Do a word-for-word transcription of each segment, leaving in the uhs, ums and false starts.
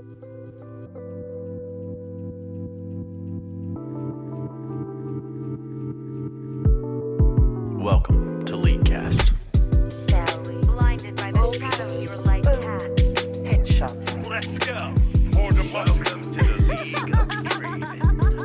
Welcome to LeagueCast. Blinded by the shadow your light casts. Headshot. Let's go. For the welcome to the League of Trading.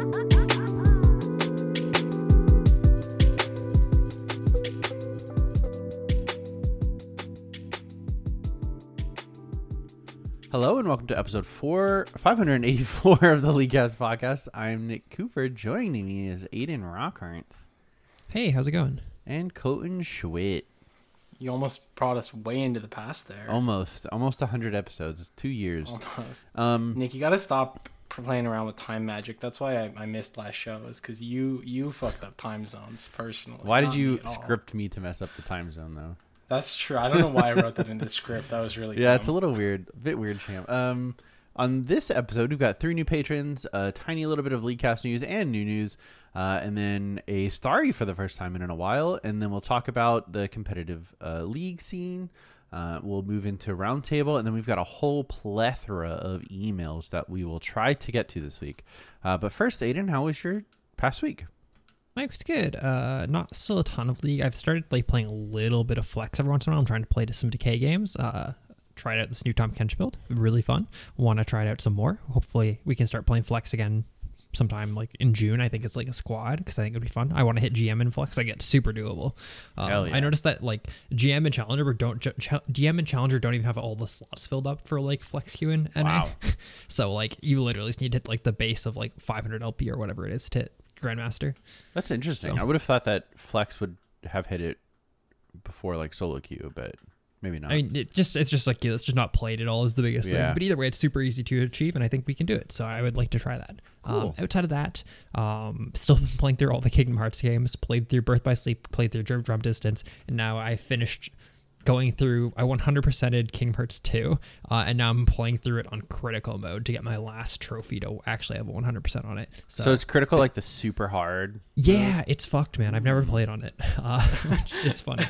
Hello and welcome to episode four, five eighty-four of the LeagueCast podcast. I'm Nick Cooper. Joining me is Aiden Rockharts Hey, how's it going? and Colton Schwitt. You almost brought us way into the past there. Almost, almost one hundred episodes, two years. Almost. Um, Nick, you got to stop playing around with time magic. That's why I, I missed last show, is because you you fucked up time zones personally. why did not you me at all. script me to mess up the time zone though? That's true. I don't know why I wrote that in the script. That was really Yeah, dumb. it's a little weird, a bit weird, champ. Um, on this episode, we've got three new patrons, a tiny little bit of LeagueCast news and new news, uh, and then a Starry for the first time in a while, and then we'll talk about the competitive uh, league scene. Uh, we'll move into roundtable, and then we've got a whole plethora of emails that we will try to get to this week. Uh, but first, Aiden, how was your past week? Mike was good. Uh, not still a ton of League. I've started like playing a little bit of Flex every once in a while. I'm trying to play to some Decay games. Uh, tried out this new Tom Kench build. Really fun. Want to try it out some more. Hopefully we can start playing Flex again sometime like in June. I think it's like a squad because I think it'd be fun. I want to hit G M and Flex. I get super doable. Um, Hell yeah. I noticed that like G M and Challenger but don't ch- G M and Challenger don't even have all the slots filled up for like Flex Q and N A. Wow. So like you literally just need to hit like the base of like five hundred L P or whatever it is to hit Grandmaster. That's interesting. So- I would have thought that Flex would have hit it before like solo queue, but maybe not. I mean, it just it's just like it's just not played at all is the biggest Yeah. thing. But either way, it's super easy to achieve, and I think we can do it. So I would like to try that. Cool. Um, outside of that, um, still been playing through all the Kingdom Hearts games. Played through Birth by Sleep, played through Drum Drum Distance, and now I finished going through. I one hundred percented Kingdom Hearts two, uh, and now I'm playing through it on critical mode to get my last trophy to actually have one hundred percent on it. So, So it's critical, like the super hard. yeah, it's fucked, man. I've never played on it. Uh, which is funny.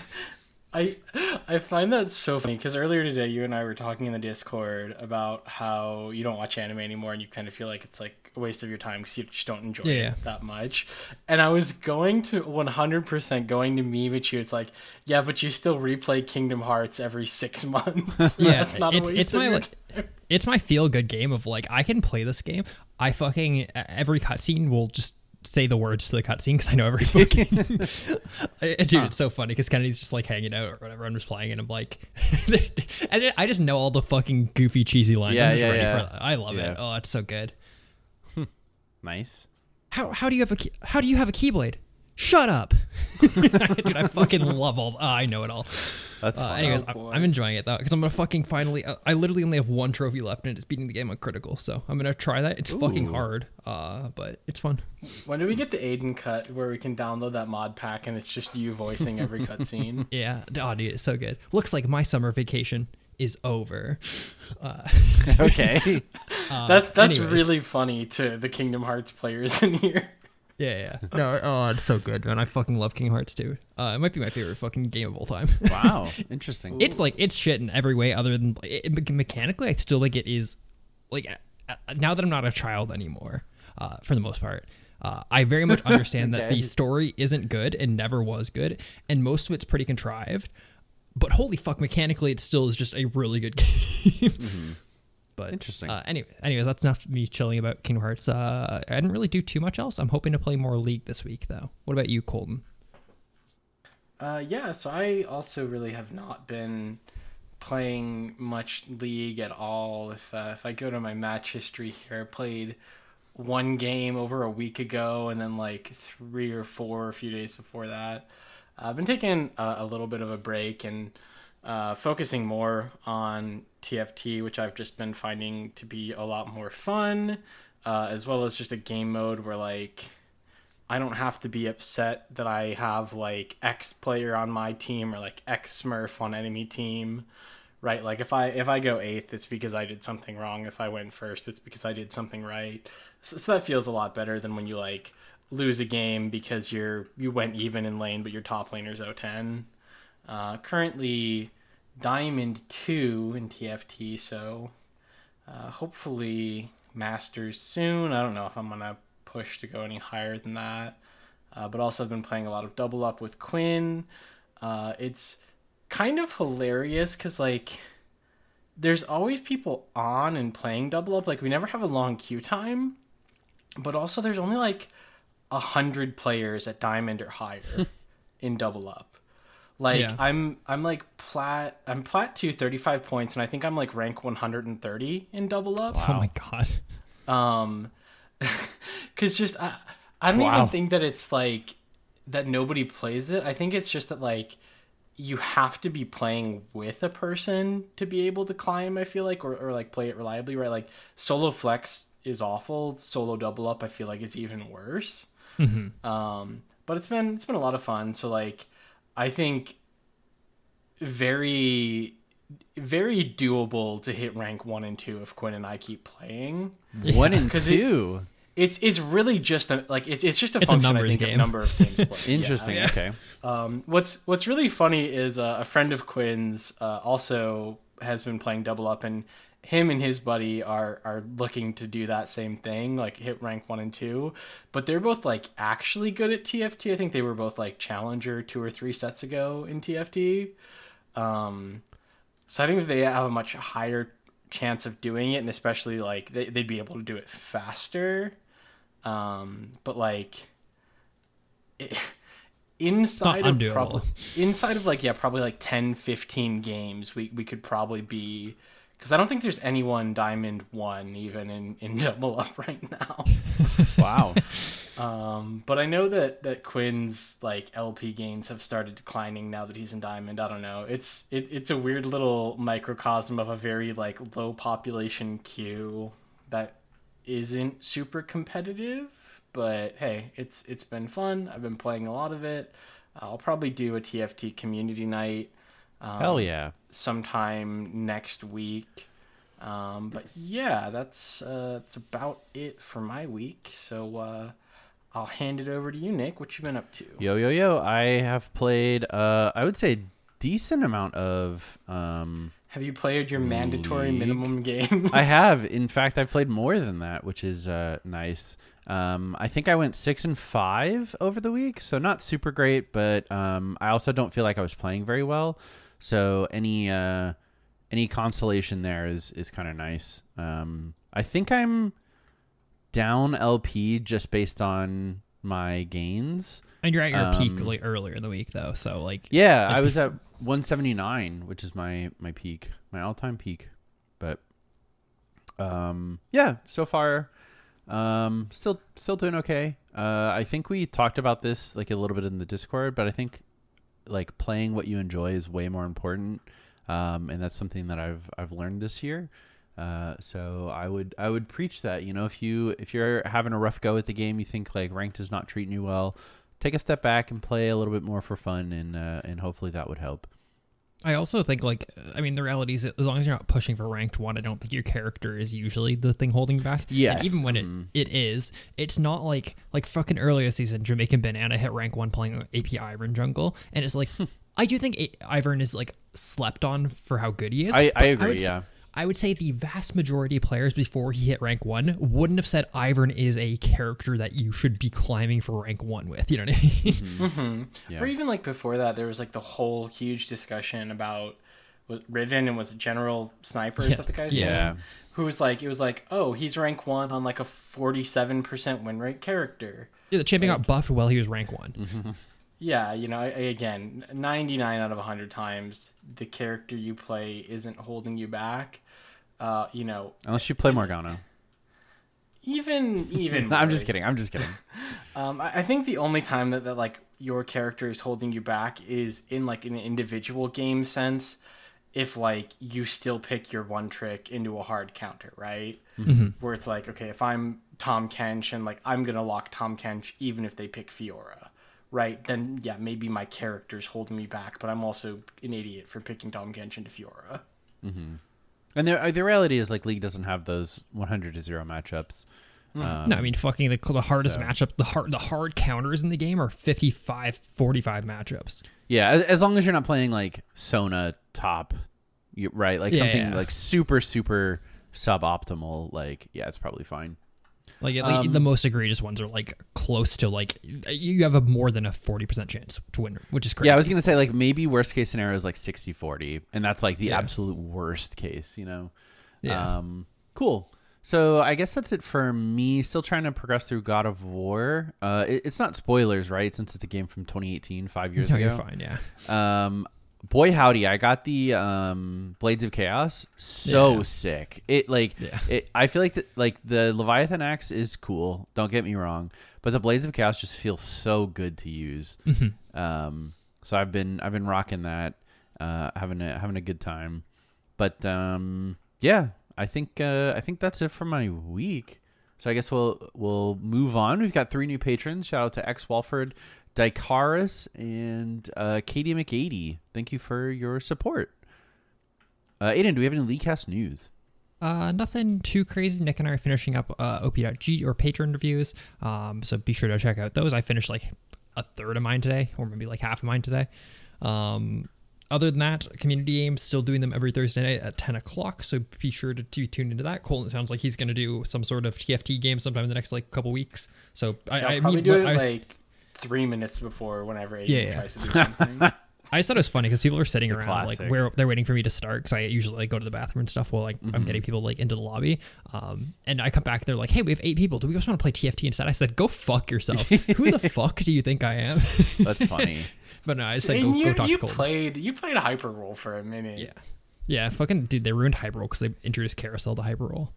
I I find that so funny because earlier today you and I were talking in the Discord about how you don't watch anime anymore and you kind of feel like it's like a waste of your time because you just don't enjoy Yeah, it yeah. that much. And I was going to one hundred percent going to meme at you. It's like, yeah, but you still replay Kingdom Hearts every six months. Yeah, That's not it's a waste it's of my your like time. it's my feel good game of like I can play this game. I fucking every cutscene will just say the words to the cutscene because I know every fucking. Dude, Huh. it's so funny because Kennedy's just like hanging out or whatever. I'm just playing and I'm like, I just- I just know all the fucking goofy cheesy lines. Yeah, I'm just yeah, ready yeah. for that. I love Yeah. it. Oh, it's so good. Nice. How how do you have a key, how do you have a Keyblade? Shut up, dude! I fucking love all. Oh, I know it all. That's Uh, fun. anyways, Oh, I'm, boy. I'm enjoying it though because I'm gonna fucking finally. Uh, I literally only have one trophy left and it's beating the game on critical, so I'm gonna try that. It's fucking Ooh. hard, uh, but it's fun. When do we get the Aiden cut where we can download that mod pack and it's just you voicing every cutscene? Yeah, oh, dude, it's so good. Looks like my summer vacation is over. Uh, Okay. uh, That's that's anyways. really funny to the Kingdom Hearts players in here. Yeah, yeah. No, oh, it's so good, man. I fucking love Kingdom Hearts too. Uh, it might be my favorite fucking game of all time. Wow. Interesting. It's like it's shit in every way other than it, it- mechanically. I still think it is like uh, now that I'm not a child anymore, uh, for the most part. Uh, I very much understand that Okay. the story isn't good and never was good, and most of it's pretty contrived. But holy fuck, mechanically, it still is just a really good game. But Interesting. Uh, anyway, anyways, that's enough of me chilling about Kingdom Hearts. Uh, I didn't really do too much else. I'm hoping to play more League this week, though. What about you, Colton? Uh, yeah, so I also really have not been playing much League at all. If uh, if I go to my match history here, I played one game over a week ago, and then like three or four a few days before that. I've been taking a, a little bit of a break and uh, focusing more on T F T, which I've just been finding to be a lot more fun, uh, as well as just a game mode where like I don't have to be upset that I have like X player on my team or like X Smurf on enemy team, right? Like if I if I go eighth, it's because I did something wrong. If I went first, it's because I did something right. So, so that feels a lot better than when you like lose a game because you're you went even in lane, but your top laner's oh ten. Uh, currently Diamond two in T F T, so Uh, hopefully Masters soon. I don't know if I'm gonna push to go any higher than that. Uh, but also I've been playing a lot of Double Up with Quinn. Uh, it's kind of hilarious because like there's always people on and playing Double Up. Like we never have a long queue time, but also there's only like a hundred players at Diamond or higher in Double Up. Like Yeah. I'm I'm like plat I'm plat two, thirty-five points, and I think I'm like rank one hundred thirty in Double Up. Oh my god. Um, because just I, I don't Wow. even think that it's like that nobody plays it. I think it's just that like you have to be playing with a person to be able to climb. I feel like, or or like play it reliably, right? Like solo flex is awful. Solo double up, I feel like it's even worse. Mm-hmm. Um, but it's been it's been a lot of fun. So like, I think very very doable to hit rank one and two if Quinn and I keep playing. One and 'Cause it- two. It's it's really just a like it's it's just a It's a function I numbers think game. of number of games played. Interesting. Yeah. Okay. Um, what's what's really funny is uh, a friend of Quinn's uh, also has been playing Double Up, and him and his buddy are are looking to do that same thing, like hit rank one and two. But they're both like actually good at T F T. I think they were both like challenger two or three sets ago in T F T. Um, so I think they have a much higher chance of doing it, and especially like they, they'd be able to do it faster. Um, but like it, inside of undoable. probably inside of like yeah probably like ten fifteen games we, we could probably be, because I don't think there's anyone Diamond one even in, in Double Up right now. Wow. Um, but I know that that Quinn's like L P gains have started declining now that he's in Diamond. I don't know. It's it, it's a weird little microcosm of a very like low population queue that isn't super competitive. But hey, it's it's been fun. I've been playing a lot of it. I'll probably do a T F T community night. Um, Hell yeah. Sometime next week. Um, but yeah, that's uh, that's about it for my week. So uh, I'll hand it over to you, Nick. What you been up to? Yo, yo, yo. I have played, uh, I would say, decent amount of... Um, Have you played your mandatory League. minimum games? I have. In fact, I've played more than that, which is uh, nice. Um, I think I went six and five over the week, so not super great, but um, I also don't feel like I was playing very well. So any uh, any consolation there is is kind of nice. Um, I think I'm down L P just based on my gains. And you're at your peak Um, like earlier in the week though, so like Yeah, like I was bef- at one seventy-nine, which is my my peak, my all-time peak. But um yeah, so far um still still doing okay. Uh I think we talked about this like a little bit in the Discord, but I think like playing what you enjoy is way more important. Um and that's something that I've I've learned this year. Uh, so I would I would preach that, you know, if you if you're having a rough go at the game, you think like ranked is not treating you well, take a step back and play a little bit more for fun, and uh, and hopefully that would help. I also think like I mean the reality is that as long as you're not pushing for ranked one, I don't think your character is usually the thing holding back. Yes. And even when Mhm. it, it is, it's not like like fucking earlier season Jamaican Banana hit rank one playing A P Ivern jungle, and it's like I do think A- Ivern is like slept on for how good he is. I- I but agree, would s- yeah. I would say the vast majority of players before he hit rank one wouldn't have said Ivern is a character that you should be climbing for rank one with. You know what I mean? Mm-hmm. Yeah. Or even like before that, there was like the whole huge discussion about was Riven and was it General Sniper? Is Yeah. that the guy's Yeah. name? Who was like, it was like, oh, he's rank one on like a forty-seven percent win rate character. Yeah, the champion got buffed while he was rank one. Yeah, you know, I, again, ninety-nine out of one hundred times, the character you play isn't holding you back. Uh, you know, Unless you play Morgana. even even. No, I'm more. just kidding. I'm just kidding. Um, I, I think the only time that, that like your character is holding you back is in like an individual game sense. If like you still pick your one trick into a hard counter, right? Mm-hmm. Where it's like, okay, if I'm Tom Kench and like I'm gonna lock Tom Kench even if they pick Fiora, right? Then yeah, maybe my character's holding me back, but I'm also an idiot for picking Tom Kench into Fiora. And the the reality is like League doesn't have those one hundred to zero matchups. Um, No, I mean fucking the, the hardest so- matchup, the hard the hard counters in the game are fifty-five, forty-five matchups. Yeah, as, as long as you're not playing like Sona top, you, right? Like Yeah, something yeah. like super super suboptimal, like yeah, it's probably fine. Like at Um, least the most egregious ones are like close to like you have a more than a forty percent chance to win, which is crazy. Yeah, I was gonna say like maybe worst case scenario is like sixty forty, and that's like the Yeah. absolute worst case, you know. Yeah. Um, cool. So I guess that's it for me. Still trying to progress through God of War. Uh, it, it's not spoilers, right? Since it's a game from twenty eighteen, five years No, ago. you're fine. Yeah. Um, boy howdy, I got the um Blades of Chaos. So Yeah. sick. It like Yeah. it. I feel like the, like the Leviathan axe is cool. Don't get me wrong, but the Blades of Chaos just feel so good to use. Mm-hmm. Um, so I've been I've been rocking that, uh, having a having a good time. But um, yeah, I think uh, I think that's it for my week. So I guess we'll we'll move on. We've got three new patrons. Shout out to X Walford, Dicaris, and uh, Katie McEady. Thank you for your support. Uh, Aiden, do we have any LeagueCast news? Uh, nothing too crazy. Nick and I are finishing up uh, O P dot G or patron reviews. Um, so be sure to check out those. I finished like a third of mine today, or maybe like half of mine today. Um, other than that, community games, still doing them every Thursday night at ten o'clock. So be sure to, to tune into that. Colin, it sounds like he's going to do some sort of T F T game sometime in the next like couple weeks. So I, I'll I probably mean, do what it I was, like three minutes before whenever Aiden Yeah, yeah. tries to do something. I just thought it was funny because people are sitting The around classic. like where they're waiting for me to start because I usually like go to the bathroom and stuff while like I'm getting people like into the lobby. Um, and I come back, they're like, "Hey, we have eight people. Do we just want to play T F T instead?" I said, "Go fuck yourself. Who the fuck do you think I am?" That's funny. But no, I said, "Go, and you, go talk you to Colton." played you played Hyperroll for a minute. Yeah, yeah, fucking dude, they ruined Hyperroll because they introduced Carousel to Hyperroll.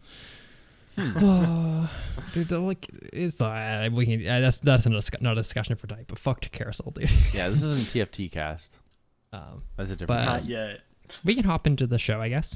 Oh, dude, they're like it's uh, we can uh, that's that's not a, discu- not a discussion for tonight. But fuck to Carousel, dude. Yeah, this isn't T F T cast. Um, That's a different. But- Not one. yet. we can hop into the show, I guess.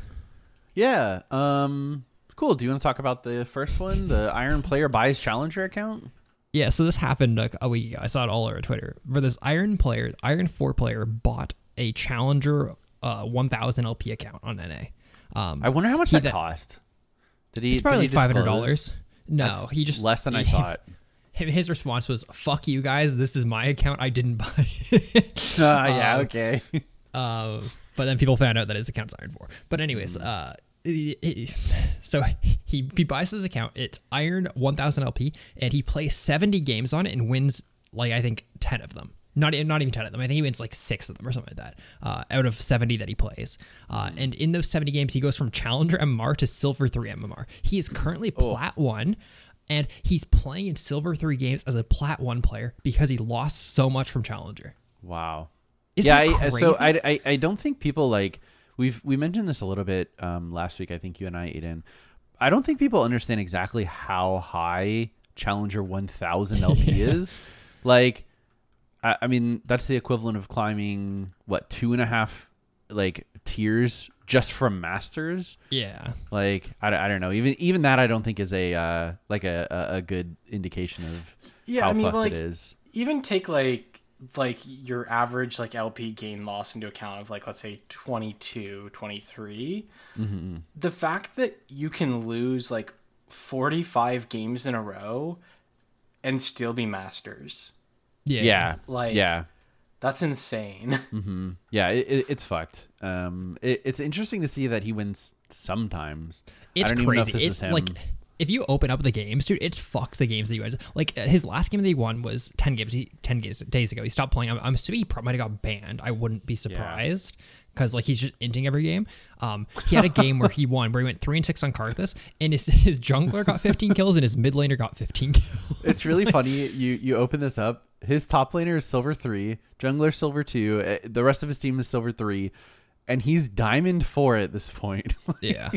Yeah. Um. Cool. Do you want to talk about the first one, the Iron Player buys Challenger account? Yeah, so this happened like a week ago. I saw it all over Twitter. For this Iron player, Iron four player bought a Challenger uh, one thousand L P account on N A. Um, I wonder how much he that that- cost. Did he? it's probably did like he five hundred disclose? dollars. No, That's he just less than I he- thought. Him, his response was, "Fuck you guys. This is my account. I didn't buy it." Uh, yeah. Um, Okay. Uh, but then people found out that his account's Iron four. But anyways, uh, it- it- so he he buys his account. It's Iron one thousand L P, and he plays seventy games on it and wins like I think ten of them. Not e- not even ten of them. I think he wins like six of them or something like that. Uh, out of seventy that he plays, uh, and in those seventy games, he goes from Challenger M M R to Silver three M M R. He is currently Plat one. And he's playing in Silver three games as a Plat one player because he lost so much from Challenger. Wow. Isn't yeah. that I, so crazy? I, I I don't think people like we've we mentioned this a little bit um last week. I think you and I, Aiden. I don't think people understand exactly how high Challenger one thousand L P is. Like, I, I mean, that's the equivalent of climbing what two and a half like tiers just from Masters. Yeah. Like I, I don't know. Even even that I don't think is a uh, like a, a, a good indication of Yeah, how I mean, fucked like, it is. even take like like your average like L P gain loss into account of like let's say twenty-two, twenty-three. Mm-hmm. The fact that you can lose like forty-five games in a row and still be Masters, Yeah. Yeah. like yeah. that's insane. Mm-hmm. Yeah. It, it, it's fucked. Um. It, it's interesting to see that he wins sometimes. It's I don't even know if crazy. this It's is him. like if you open up the games, dude, it's fucked the games that you had. Like uh, his last game that he won was ten games. He, ten days days ago. He stopped playing. I'm, I'm assuming he probably might have got banned. I wouldn't be surprised because like he's just inting every game. Um, he had a game where he won, where he went three and six on Karthus, and his his jungler got fifteen kills and his mid laner got fifteen kills. It's really funny. You you open this up. His top laner is silver three, jungler silver two. uh, The rest of his team is silver three, and he's diamond four at this point. Yeah.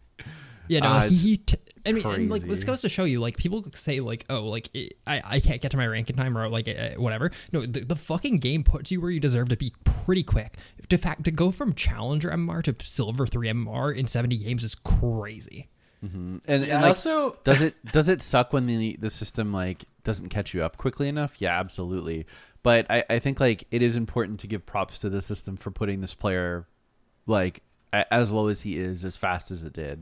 Yeah, no, Ah, he, it's he t- I mean, and, like, this crazy. goes to show you, like, people say, like, oh, like, it, I, I can't get to my rank in time or, like, uh, whatever. No, the, the fucking game puts you where you deserve to be pretty quick. To fact, to go from Challenger M M R to Silver three M M R in seventy games is crazy. And, Yeah, and like, also does it does it suck when the the system like doesn't catch you up quickly enough? Yeah, absolutely. But I, I think like it is important to give props to the system for putting this player like a, as low as he is as fast as it did.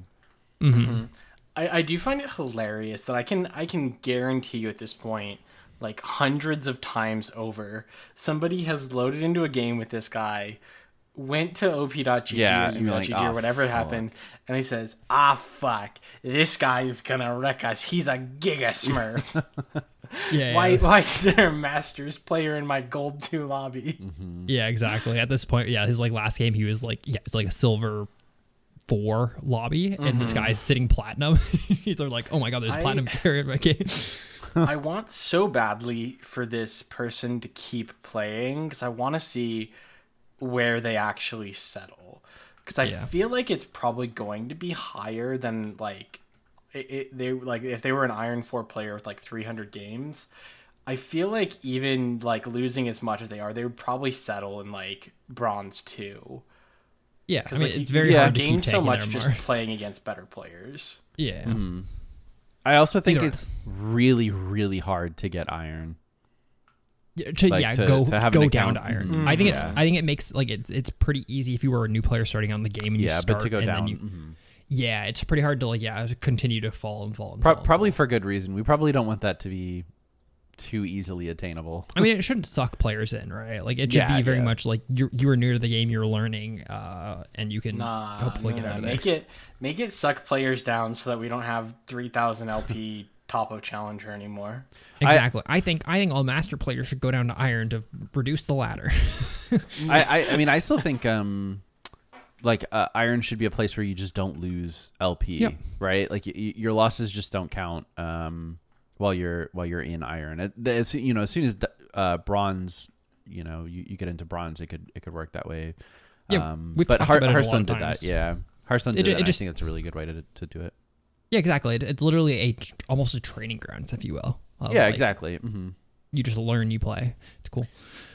I, I do find it hilarious that I can I can guarantee you at this point, like hundreds of times over, somebody has loaded into a game with this guy, went to O P dot G G Yeah, or and U you're dot like, G G "Ah, or whatever fuck." happened, and he says, "Ah, fuck, this guy's gonna wreck us. He's a Giga Smurf. Yeah, why, yeah. why is there a Masters player in my Gold two lobby?" Yeah, exactly. At this point, yeah, his like last game, he was like, yeah, it's like a silver four lobby, and this guy's sitting platinum. He's like, oh my god, there's I- platinum carry in my game. I want so badly for this person to keep playing because I want to see where they actually settle. Because I Yeah. feel like it's probably going to be higher than like it, it. They like if they were an Iron Four player with like three hundred games. I feel like even like losing as much as they are, they would probably settle in like Bronze Two. Yeah, I Because mean, like, it's you- very you hard to gain keep so taking much their just mark. playing against better players. Yeah, I also think Either way. it's really, really hard to get iron. yeah, to, Like, yeah to- go to have an go down account. to iron. Mhm. I think it's Yeah. I think it makes like it's it's pretty easy if you were a new player starting on the game and you Yeah, start but to go and down. then you mhm. yeah, it's pretty hard to like yeah continue to fall and fall and Pro- fall. and probably fall. for good reason. We probably don't want that to be too easily attainable. I mean, it shouldn't suck players in, right? Like it should Yeah, be very yeah. much like you you were new to the game, you're learning, uh, and you can Nah, hopefully no, get no, out of there. make it make it suck players down so that we don't have three thousand L P top of challenger anymore. Exactly. I, think I think all master players should go down to iron to reduce the ladder. I, I, I mean, I still think um, like uh, iron should be a place where you just don't lose L P, Yep. right? Like y- y- your losses just don't count um, while you're while you're in iron. It, the- as, you know, as soon as the, uh, bronze, you know, you, you get into bronze, it could it could work that way. Yeah, um, we've but talked Heart- about it a lot Hearthstone of did times. that. Yeah, Hearthstone It did ju- it. it and just- I think that's a really good way to to do it. Yeah, exactly. It, it's literally a tr- almost a training ground, if you will. of, Yeah, like, exactly. hmm You just learn, you play. It's cool.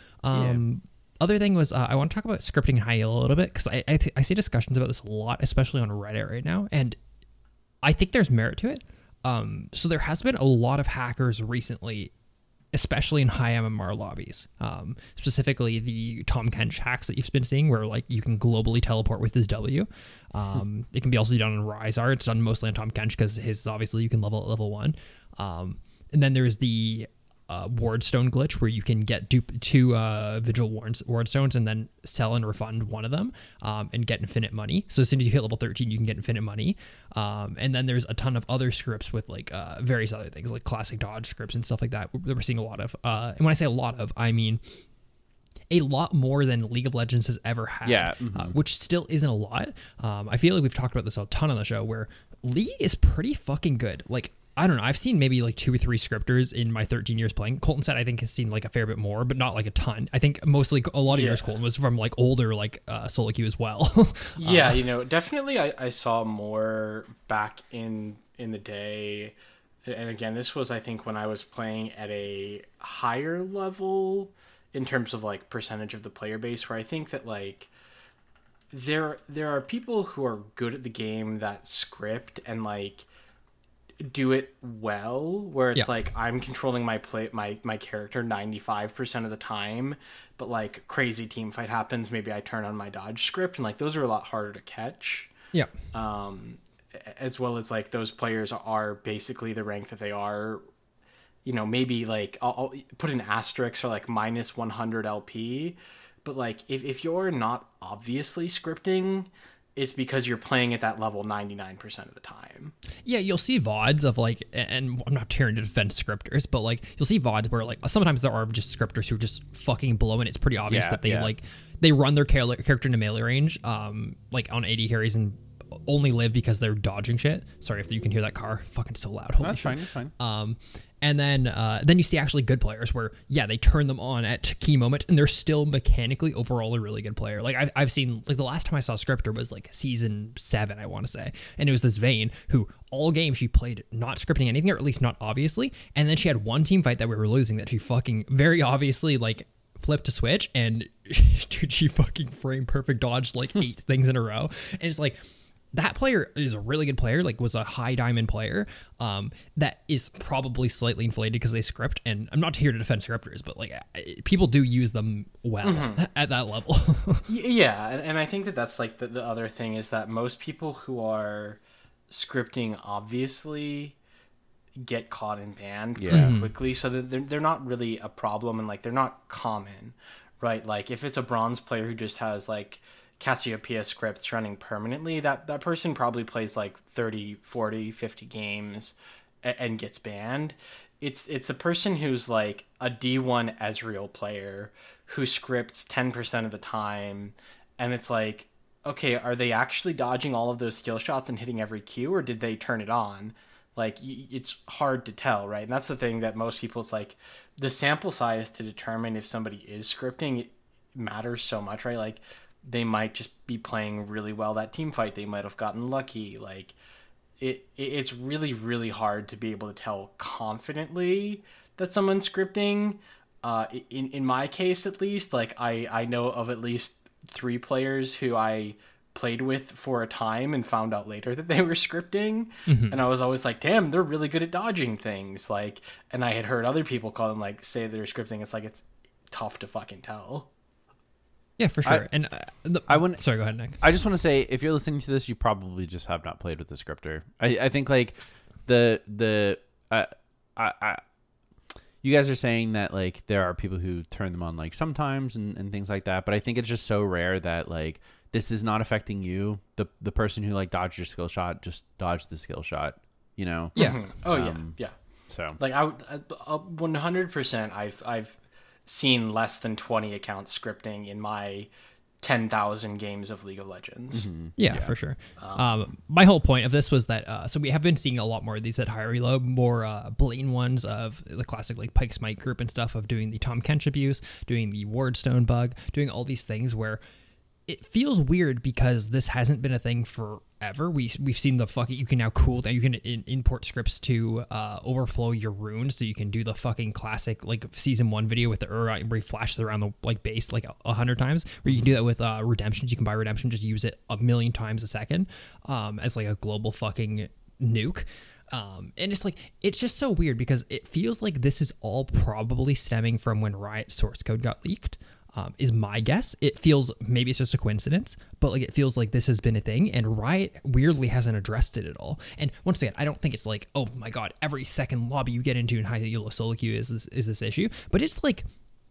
Um, Other thing was uh, I want to talk about scripting and high elo a little bit because I I, th- I see discussions about this a lot, especially on Reddit right now, and I think there's merit to it. Um, so there has been a lot of hackers recently, especially in high M M R lobbies. Um, specifically the Tom Kench hacks that you've been seeing, where like you can globally teleport with his W. Um, it can be also done on Ryzar. It's done mostly on Tom Kench because his obviously you can level at level one. Um, and then there's the uh, Wardstone glitch where you can get dupe two uh, Vigil Wards, Wardstones and then sell and refund one of them um, and get infinite money. So as soon as you hit level thirteen, you can get infinite money. Um, and then there's a ton of other scripts with like uh, various other things like classic dodge scripts and stuff like that that we're seeing a lot of. Uh, and when I say a lot of, I mean a lot more than League of Legends has ever had, Yeah, uh, mhm. which still isn't a lot. Um, I feel like we've talked about this a ton on the show where League is pretty fucking good. Like, I don't know. I've seen maybe like two or three scripters in my thirteen years playing. Colton said I think has seen like a fair bit more, but not like a ton. I think mostly a lot of yours, Yeah. Colton, was from like older like uh, solo queue as well. Yeah, you know, definitely I, I saw more back in in the day. And again, this was I think when I was playing at a higher level in terms of like percentage of the player base, where I think that like there there are people who are good at the game that script and like do it well, where it's Yeah. like I'm controlling my play my my character ninety-five percent of the time, but like crazy team fight happens, maybe I turn on my dodge script, and like those are a lot harder to catch. yeah. Um as well as like those players are basically the rank that they are, you know, maybe like I'll, I'll put an asterisk or like minus one hundred L P, but like if, if you're not obviously scripting, it's because you're playing at that level ninety-nine percent of the time. Yeah, you'll see V O Ds of like, and I'm not here to defend scripters, but like you'll see V O Ds where like sometimes there are just scripters who just fucking blow, and it's pretty obvious Yeah, that they yeah. like they run their char- character into melee range, um, like on A D carries and only live because they're dodging shit. Sorry if you can hear that car, fucking so loud. Holy That's shit. fine. That's fine. Um, and then uh, then you see actually good players where yeah they turn them on at key moments and they're still mechanically overall a really good player. Like I've, I've seen like the last time I saw Scripter was like season seven I want to say, and it was this Vayne who all game she played not scripting anything, or at least not obviously, and then she had one team fight that we were losing that she fucking very obviously like flipped to switch, and dude she fucking frame perfect dodged like eight things in a row, and it's like that player is a really good player, like was a high diamond player um, that is probably slightly inflated because they script. And I'm not here to defend scripters, but like I- people do use them well at that level. Y- Yeah, and, and I think that that's like the, the other thing is that most people who are scripting obviously get caught and banned Yeah. pretty Mhm. quickly, so that they're, they're not really a problem, and like they're not common, right? Like if it's a bronze player who just has like Cassiopeia scripts running permanently, that that person probably plays like thirty, forty, fifty games and, and gets banned. It's it's the person who's like a D one Ezreal player who scripts ten percent of the time, and it's like, okay, are they actually dodging all of those skill shots and hitting every Q, or did they turn it on? Like, it's hard to tell, right? And that's the thing that most people, it's like, the sample size to determine if somebody is scripting matters so much, right? Like, they might just be playing really well that team fight. They might have gotten lucky. Like, it, it's really, really hard to be able to tell confidently that someone's scripting. Uh, in, in my case, at least, like, I, I know of at least three players who I played with for a time and found out later that they were scripting. Mm-hmm. And I was always like, damn, they're really good at dodging things. Like, and I had heard other people call them, like, say they're scripting. It's like, it's tough to fucking tell. Yeah, for sure. I, and uh, the, I wouldn't, sorry, go ahead, Nick. I just want to say, if you're listening to this, you probably just have not played with the scripter. I, I think like the, the, uh, I, I, you guys are saying that like there are people who turn them on like sometimes and, and things like that. But I think it's just so rare that like, this is not affecting you. The the person who like dodged your skill shot just dodged the skill shot, you know? Yeah. Mm-hmm. Oh Um, yeah. Yeah. So like I would, uh, one hundred percent I've, I've seen less than twenty accounts scripting in my ten thousand games of League of Legends. Mm-hmm. Yeah, yeah, for sure. Um, um, my whole point of this was that, uh, so we have been seeing a lot more of these at higher elo, more uh, blatant ones of the classic like Pike Smite group and stuff of doing the Tom Kench abuse, doing the Wardstone bug, doing all these things where it feels weird because this hasn't been a thing forever. We, we've seen the fucking, you can now cool down, you can in, import scripts to uh, overflow your runes, so you can do the fucking classic like season one video with the Ur where he flashes around the like base like a, a hundred times, where you can do that with uh, redemptions. You can buy redemption, just use it a million times a second um, as like a global fucking nuke. Um, and it's like, it's just so weird because it feels like this is all probably stemming from when Riot source code got leaked. Um, is my guess. It feels, maybe it's just a coincidence, but like it feels like this has been a thing, and Riot weirdly hasn't addressed it at all. And once again, I don't think it's like, oh my god, every second lobby you get into in high elo solo queue is this is this issue, but it's like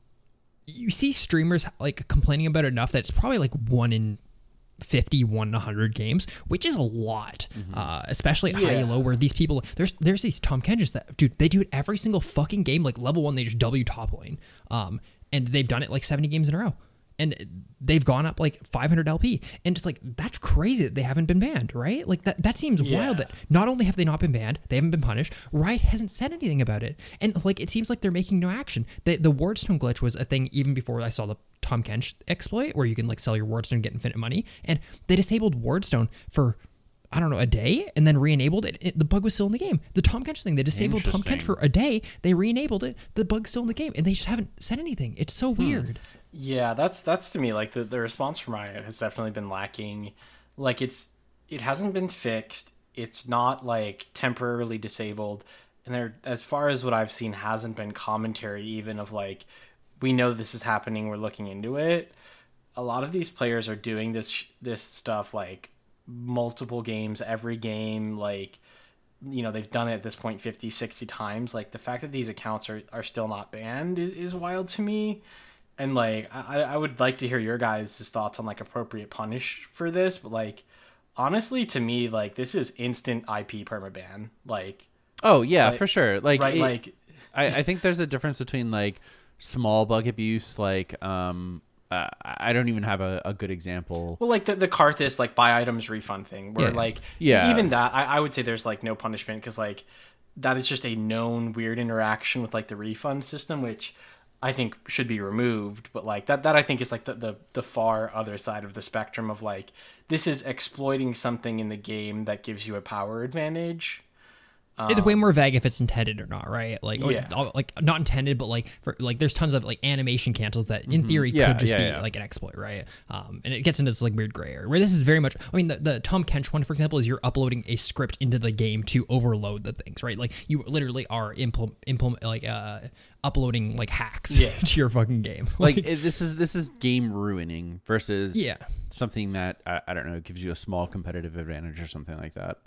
you see streamers like complaining about it enough that it's probably like one in fifty, one in one hundred games, which is a lot, mm-hmm. uh, especially at yeah. high elo where these people, there's there's these Tom Kenches that, dude, they do it every single fucking game. Like level one, they just W top lane. Um, And they've done it like seventy games in a row. And they've gone up like five hundred L P. And just like, that's crazy that they haven't been banned, right? Like that that seems yeah. wild that not only have they not been banned, they haven't been punished, Riot hasn't said anything about it. And like, it seems like they're making no action. The, the Wardstone glitch was a thing even before I saw the Tom Kench exploit, where you can like sell your Wardstone and get infinite money. And they disabled Wardstone for, I don't know, a day, and then re-enabled it. it. The bug was still in the game. The Tom Kench thing, they disabled Tom Kench for a day, they re-enabled it, the bug's still in the game, and they just haven't said anything. It's so hmm. weird. Yeah, that's that's to me, like, the, the response from Riot has definitely been lacking. Like, it's it hasn't been fixed. It's not, like, temporarily disabled. And there, as far as what I've seen, hasn't been commentary even of, like, we know this is happening, we're looking into it. A lot of these players are doing this this stuff, like, multiple games, every game, like, you know, they've done it at this point fifty, sixty times. Like, the fact that these accounts are, are still not banned is, is wild to me. And like, I, I would like to hear your guys' thoughts on like appropriate punish for this, but like, honestly, to me, like, this is instant I P permaban. Like, oh yeah, like, for sure. Like, right, it, like, I, I think there's a difference between like small bug abuse, like, um, Uh, I don't even have a, a good example. Well, like the, the Karthus, like, buy items refund thing, where, yeah. like, yeah. even that, I, I would say there's, like, no punishment, because, like, that is just a known weird interaction with, like, the refund system, which I think should be removed. But, like, that, that I think is, like, the, the, the far other side of the spectrum of, like, this is exploiting something in the game that gives you a power advantage. It's way more vague if it's intended or not, right? Like, or yeah. it's, like not intended, but like, for, like, there's tons of like animation cancels that, in theory, yeah, could just yeah, be yeah. like an exploit, right? Um, and it gets into this like weird gray area where this is very much. I mean, the, the Tom Kench one, for example, is you're uploading a script into the game to overload the things, right? Like, you literally are implement, implement like uh, uploading like hacks yeah. to your fucking game. Like, like it, this is this is game ruining versus yeah. something that I, I don't know, gives you a small competitive advantage or something like that.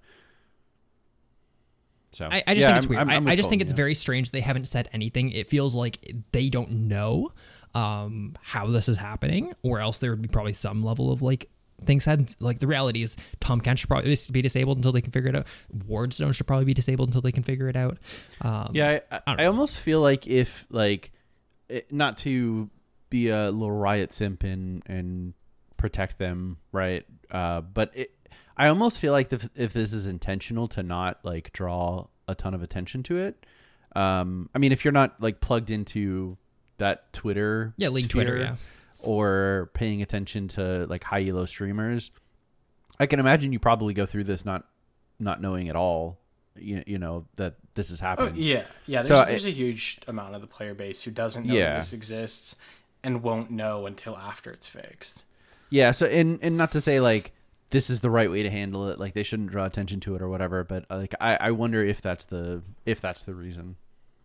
So I, I just yeah, think it's I'm, weird. I'm, I'm I, I just think Colton, it's yeah. very strange they haven't said anything. It feels like they don't know. um, how this is happening, or else there would be probably some level of like things had like the reality is Tom Kent should probably be disabled until they can figure it out. Wardstone should probably be disabled until they can figure it out. Um, Yeah, I, I, I don't I know. almost feel like if like it, not to be a little riot simp and and protect them, right? Uh, but it, I almost feel like if if this is intentional to not like draw a ton of attention to it. Um, I mean, if you're not like plugged into that Twitter, Yeah, League sphere Twitter, yeah. or paying attention to like high elo streamers, I can imagine you probably go through this not not knowing at all, you, you know, that this is Oh, happening. yeah. Yeah, there's, So I- there's a huge amount of the player base who doesn't know Yeah. this exists and won't know until after it's fixed. Yeah, so and and not to say like this is the right way to handle it, like they shouldn't draw attention to it or whatever, but uh, like I, I wonder if that's the if that's the reason.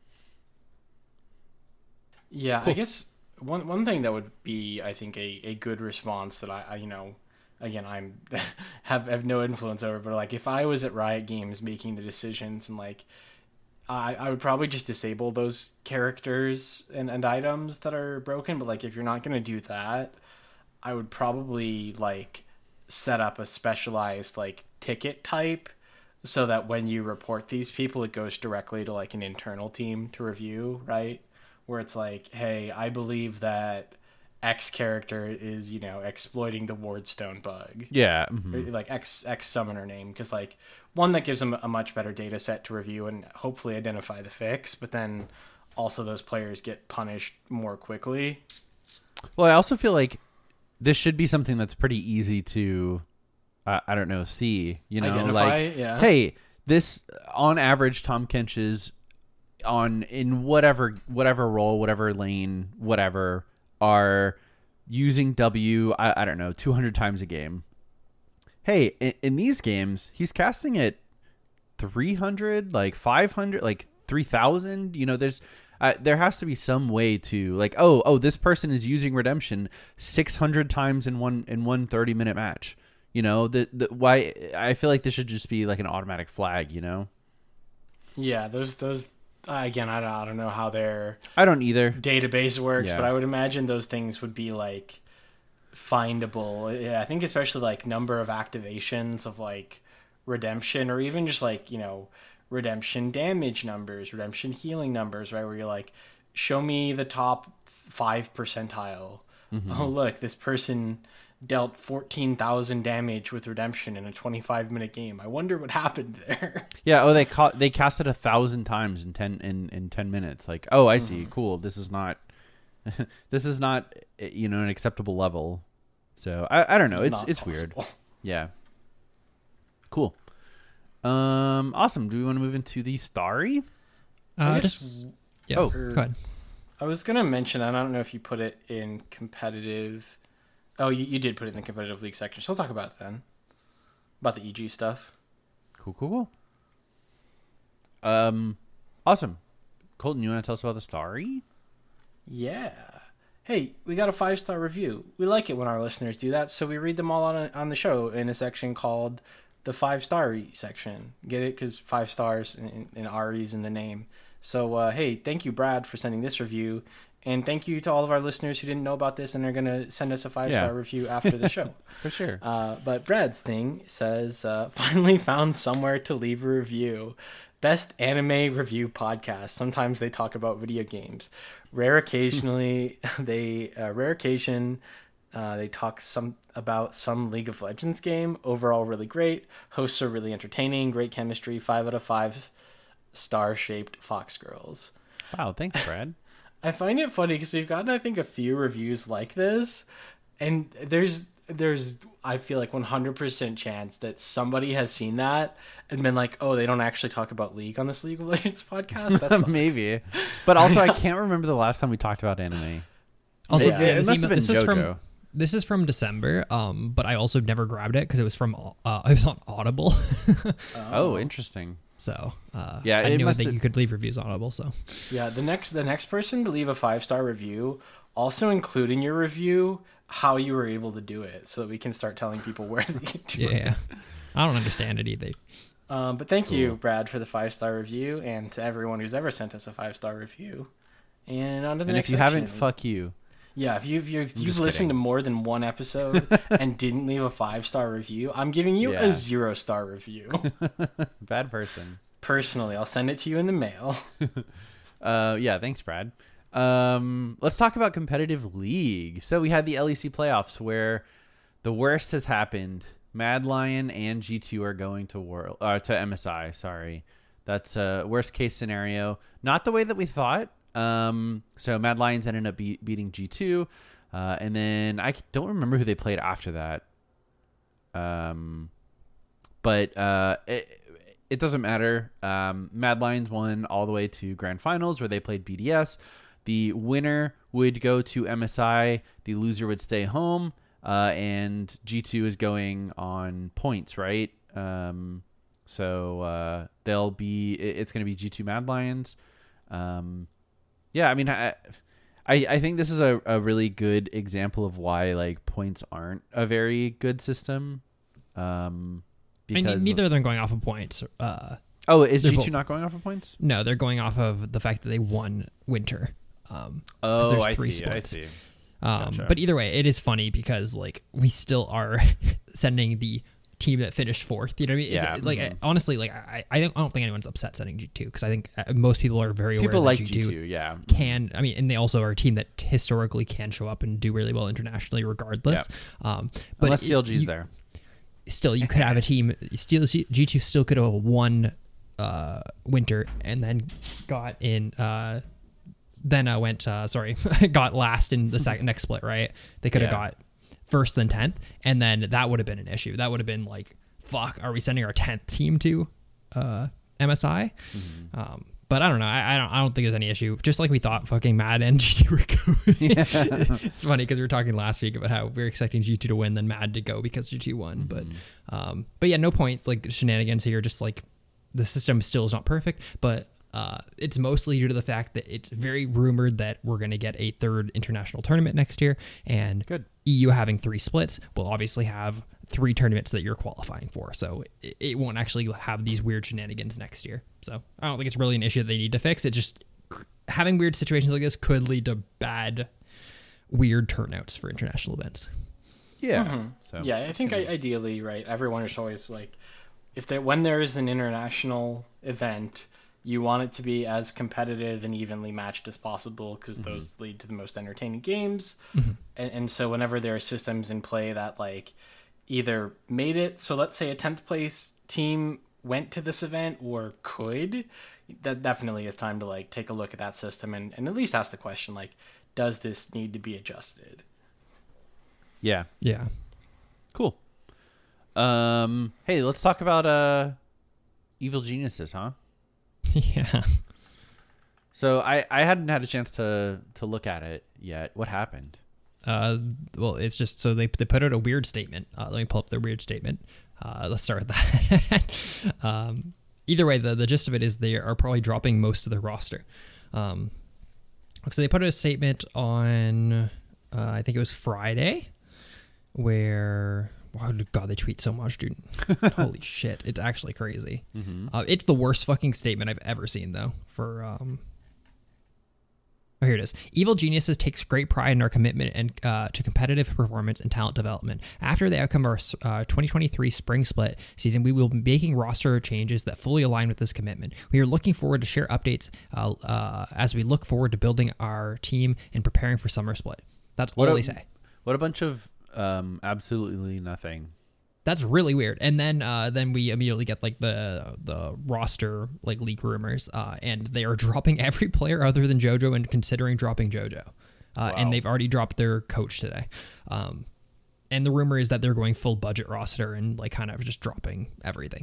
Yeah, I Cool. guess one one thing that would be, I think, a, a good response that I, I, you know, again, I'm have have no influence over, but like if I was at Riot Games making the decisions and like I, I would probably just disable those characters and, and items that are broken, but like if you're not gonna do that, I would probably like set up a specialized like ticket type so that when you report these people it goes directly to like an internal team to review, right? Where it's like, hey, I believe that X character is, you know, exploiting the Wardstone bug. Yeah. Or, mhm. like X X summoner name, because like one that gives them a much better data set to review and hopefully identify the fix, but then also those players get punished more quickly. Well, I also feel like this should be something that's pretty easy to, uh, I don't know, see. You know, Identify, like, yeah. hey, this on average, Tom Kench's on in whatever whatever role, whatever lane, whatever are using W. I, I don't know, two hundred times a game. Hey, in, in these games, he's casting it three hundred, like five hundred, like three thousand. You know, there's. Uh, there has to be some way to like, oh, oh, this person is using Redemption six hundred times in one in one thirty minute match. You know, the, the why I feel like this should just be like an automatic flag. You know, Yeah, those those uh, again, I don't, I don't know how their I don't either. database works, Yeah. but I would imagine those things would be like findable. Yeah, I think especially like number of activations of like Redemption, or even just like, you know, Redemption damage numbers, Redemption healing numbers, right? Where you're like, show me the top five percentile. Mm-hmm. Oh, look, this person dealt fourteen thousand damage with Redemption in a twenty-five minute game. I wonder what happened there. Yeah. Oh, they caught they cast it a thousand times in ten in, in ten minutes. Like, oh, I see. Cool. This is not. This is not, you know, an acceptable level. So I, I don't know. It's Not it's weird. possible. Yeah. Cool. Um. Awesome. Do we want to move into the Starry? Uh, I just guess- yeah. Oh. Go ahead. I was gonna mention, and I don't know if you put it in competitive. Oh, you, you did put it in the competitive league section, so we'll talk about it then. About the E G stuff. Cool. Cool. Cool. Um. Awesome. Colton, you want to tell us about the Starry? Yeah. Hey, we got a five star review. We like it when our listeners do that, so we read them all on a, on the show in a section called the five star section. Get it? Because five stars and, and R E's in the name. So, uh, hey, thank you, Brad, for sending this review. And thank you to all of our listeners who didn't know about this and are going to send us a five star Yeah. review after the show. For sure. Uh, but Brad's thing says, uh, finally found somewhere to leave a review. Best anime review podcast. Sometimes they talk about video games. Rare occasionally, they uh, rare occasion, uh, they talk some about some League of Legends game. Overall, really great. Hosts are really entertaining. Great chemistry. Five out of five star-shaped fox girls. Wow. Thanks, Brad. I find it funny because we've gotten, I think, a few reviews like this, and there's there's I feel like one hundred percent chance that somebody has seen that and been like, oh, they don't actually talk about League on this League of Legends podcast. That sucks. Maybe. But also, I can't remember the last time we talked about anime. Also, It- yeah, it this, must email, have been this is from JoJo. this is from December. Um, but I also never grabbed it because it was from uh, it was on Audible. Oh, interesting. So uh, Yeah, I it knew must that have- you could leave reviews on Audible. So Yeah, the next the next person to leave a five star review, also include in your review how you were able to do it, so that we can start telling people where they can do yeah, it. yeah. I don't understand it either. Um, but thank you, Brad, for the five star review, and to everyone who's ever sent us a five star review. And on to the And next if you haven't, section. fuck you. Yeah, if you've you've, you've just listened kidding. to more than one episode and didn't leave a five star review, I'm giving you Yeah. a zero star review. Bad person. Personally, I'll send it to you in the mail. Uh, yeah, thanks, Brad. Um, let's talk about competitive league. So we had the L E C playoffs where the worst has happened. Mad Lion and G two are going to world uh, to M S I. Sorry, that's a worst case scenario. Not the way that we thought. Um, so Mad Lions ended up be- beating G two, uh, and then I don't remember who they played after that. Um, but uh, it, it doesn't matter. Um, Mad Lions won all the way to grand finals where they played B D S. The winner would go to M S I. The loser would stay home. Uh, and G two is going on points, right? Um, so uh, they'll be. it- It's going to be G two Mad Lions. Um, yeah, I mean, I, I, I think this is a, a really good example of why like points aren't a very good system. Um, I mean, because neither of them going off of points. Uh, oh, is they're G two both- not going off of points? no, they're going off of the fact that they won winter. Um, 'cause Oh, there's I three see. I splits. see. Um, Gotcha. But either way, it is funny because like we still are sending the team that finished fourth. You know what I mean? It's, Yeah, like mhm. I, honestly, like I, I don't, I don't think anyone's upset sending G two because I think uh, most people are very People aware like that G G two, yeah. can. I mean, and they also are a team that historically can show up and do really well internationally, regardless. Um, but Unless it- C L G's you- there. still you could have a team still G two still could have won uh winter and then got in uh then uh went uh sorry got last in the second next split, right? They could have Yeah. got first then tenth, and then that would have been an issue. That would have been like, fuck, are we sending our tenth team to uh M S I? Mm-hmm. Um but I don't know. I, I don't. I don't think there's any issue. Just like we thought, fucking Mad and G two were going. It's funny because we were talking last week about how we were expecting G two to win, then Mad to go because G two won. But, um, but yeah, no points. Like shenanigans here. Just like the system still is not perfect, but uh, it's mostly due to the fact that it's very rumored that we're going to get a third international tournament next year, and Good. E U having three splits will obviously have three tournaments that you're qualifying for. So it, it won't actually have these weird shenanigans next year. So I don't think it's really an issue that they need to fix. It just having weird situations like this could lead to bad, weird turnouts for international events. Yeah. So Yeah, I think I, ideally, right, everyone is always like, if there when there is an international event, you want it to be as competitive and evenly matched as possible because those lead to the most entertaining games. And, and so whenever there are systems in play that like either made it, so let's say a tenth place team went to this event or could, that definitely is time to like take a look at that system and, and at least ask the question like, does this need to be adjusted? yeah. Yeah. Cool. Um. Hey, let's talk about uh, Evil Geniuses, huh? Yeah. So I I hadn't had a chance to to look at it yet. What happened? Uh, well, it's just so they they put out a weird statement. Uh, let me pull up their weird statement. Uh, let's start with that. um, either way, the, the gist of it is they are probably dropping most of their roster. Um, so they put out a statement on, uh, I think it was Friday, where, wow, God, they tweet so much, dude. Holy shit. It's actually crazy. Uh, it's the worst fucking statement I've ever seen, though, for, um, oh, here it is. Evil Geniuses takes great pride in our commitment and uh, to competitive performance and talent development. After the outcome of our uh, twenty twenty-three spring split season, we will be making roster changes that fully align with this commitment. We are looking forward to share updates uh, uh, as we look forward to building our team and preparing for summer split. That's all What a- they say. What a bunch of um absolutely nothing. That's really weird. And then uh, then we immediately get like the the roster like leak rumors, uh, and they are dropping every player other than JoJo and considering dropping JoJo. Uh, Wow. And they've already dropped their coach today. Um, and the rumor is that they're going full budget roster and like kind of just dropping everything.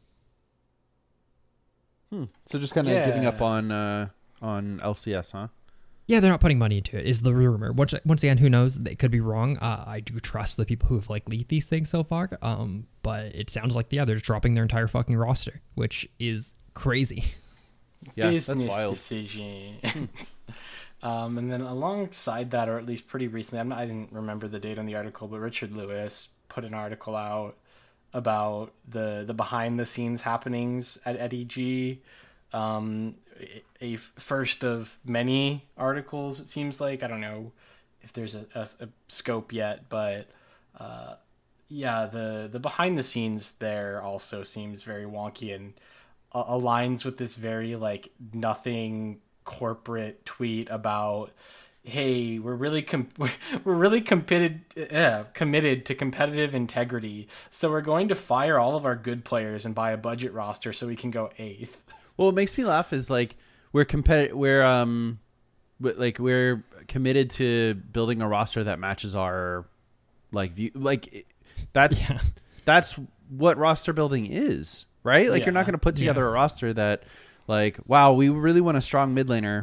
So just kind of giving up Yeah. on uh on L C S, huh? Yeah, they're not putting money into it, is the rumor. Once, once again, who knows? They could be wrong. Uh, I do trust the people who have like leaked these things so far. Um, but it sounds like, yeah, they're just dropping their entire fucking roster, which is crazy. Yeah, Business that's wild. decisions. um, and then alongside that, or at least pretty recently, I'm not, I didn't remember the date on the article, but Richard Lewis put an article out about the the behind the scenes happenings at, at E G. Um, a first of many articles, it seems like. I don't know if there's a, a, a scope yet, but uh, yeah, the the behind the scenes there also seems very wonky and uh, aligns with this very like nothing corporate tweet about, hey, we're really com- we're really committed uh, committed to competitive integrity, so we're going to fire all of our good players and buy a budget roster so we can go eighth. Well, what makes me laugh is like we're competitive. We're um, like we're committed to building a roster that matches our like view. Like that's Yeah. that's what roster building is, right? Like you're not Yeah. going to put together Yeah. a roster that like, wow, we really want a strong mid laner.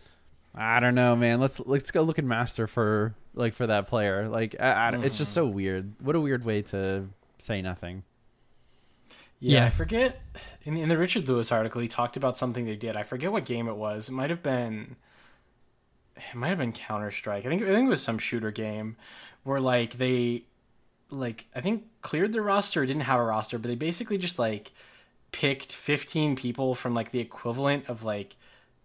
I don't know, man. Let's let's go look in master for like for that player. Like I, I, don't- it's just so weird. What a weird way to say nothing. Yeah, Yeah. I forget. In the, in the Richard Lewis article, he talked about something they did. I forget what game it was. It might have been. It might have been Counter Strike. I think I think it was some shooter game, where like they, like I think cleared their roster, or didn't have a roster, but they basically just like picked fifteen people from like the equivalent of like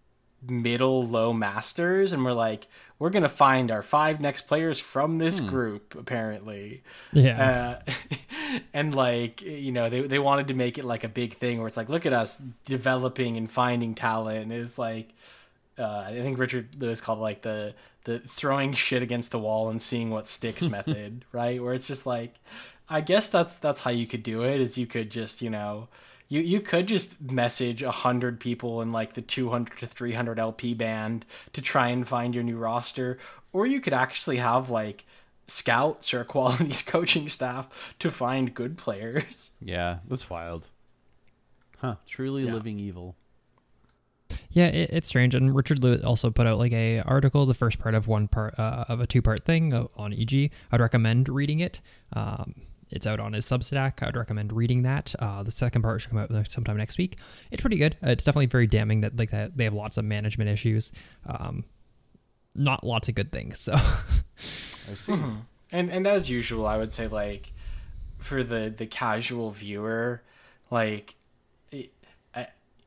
middle low masters, and we're like, we're gonna find our five next players from this group apparently. Yeah. Uh, and like, you know, they, they wanted to make it like a big thing where it's like, look at us developing and finding talent. And it's like, uh, I think Richard Lewis called it like the, the throwing shit against the wall and seeing what sticks method, right? Where it's just like, I guess that's, that's how you could do it, is you could just, you know, you, you could just message a hundred people in like the two hundred to three hundred L P band to try and find your new roster. Or you could actually have like scouts or qualities coaching staff to find good players. Yeah, that's wild. Huh? Truly Yeah. living evil. Yeah, it, it's strange. And Richard Lewis also put out like a article, the first part of one part uh, of a two part thing uh, on E G. I'd recommend reading it. Um, it's out on his Substack. I'd recommend reading that. Uh, the second part should come out sometime next week. It's pretty good. Uh, it's definitely very damning that like that they have lots of management issues. Um, not lots of good things. So I see. And and as usual, I would say like for the the casual viewer, like it, I,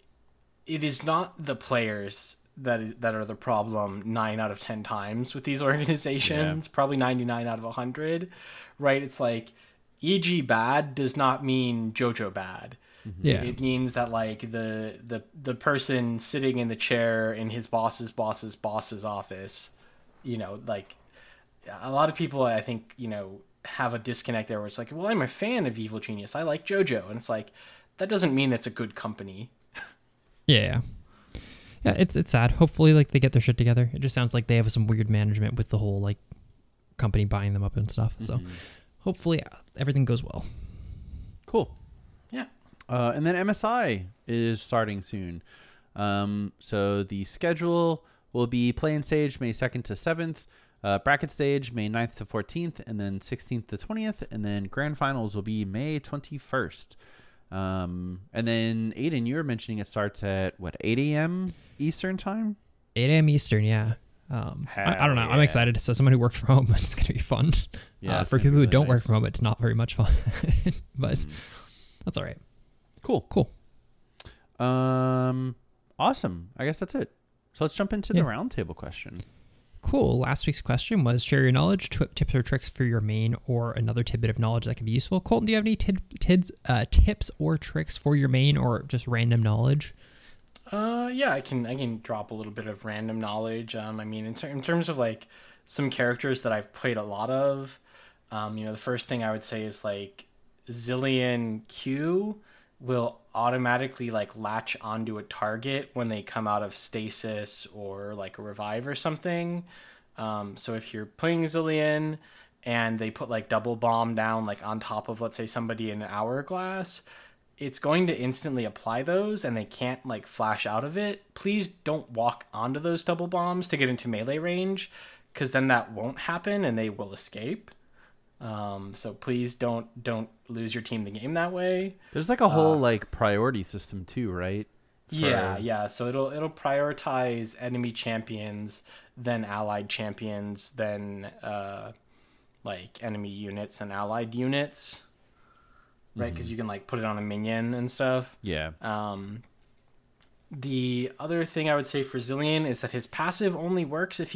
it is not the players that is that are the problem nine out of ten times with these organizations. Probably ninety-nine out of a hundred, right? It's like E G bad does not mean JoJo bad. yeah, It means that like the the the person sitting in the chair in his boss's boss's boss's office, you know, like a lot of people I think, you know, have a disconnect there where it's like, well, I'm a fan of Evil Genius. I like JoJo. And it's like, that doesn't mean it's a good company. yeah, yeah. It's it's sad. Hopefully, like they get their shit together. It just sounds like they have some weird management with the whole like company buying them up and stuff. So hopefully uh, everything goes well. Cool. Yeah. Uh, and then M S I is starting soon. Um, so the schedule will be play-in stage May second to seventh, uh, bracket stage May ninth to fourteenth, and then sixteenth to twentieth, and then grand finals will be May twenty-first. Um, and then Aiden, you were mentioning it starts at what, eight a.m. Eastern time? eight a.m. Eastern, yeah. Um, I, I don't know. Hell I'm yeah. excited. So someone who works from home, it's going to be fun. Yeah, Uh, it's for gonna be people who really don't work nice. from home, it's not very much fun. But that's all right. Cool. Cool. Um, awesome. I guess that's it. So let's jump into the Yeah. roundtable question. Cool. Last week's question was share your knowledge, t- tips or tricks for your main, or another tidbit of knowledge that can be useful. Colton, do you have any tid- tids, uh, tips or tricks for your main, or just random knowledge? Uh, yeah, I can I can drop a little bit of random knowledge. Um, I mean, in, ter- in terms of like some characters that I've played a lot of, um, you know, the first thing I would say is like Zillion Q will automatically like latch onto a target when they come out of stasis or like a revive or something. Um, so if you're playing Zillion and they put like double bomb down like on top of, let's say, somebody in an hourglass, it's going to instantly apply those and they can't like flash out of it. Please don't walk onto those double bombs to get into melee range, because then that won't happen and they will escape. Um, so please don't don't lose your team the game that way. There's like a whole like priority system too, right? For- Yeah, yeah. So it'll it'll prioritize enemy champions, then allied champions, then uh, like enemy units and allied units, right? Because you can like put it on a minion and stuff. Yeah. Um, the other thing I would say for Zillion is that his passive only works if he's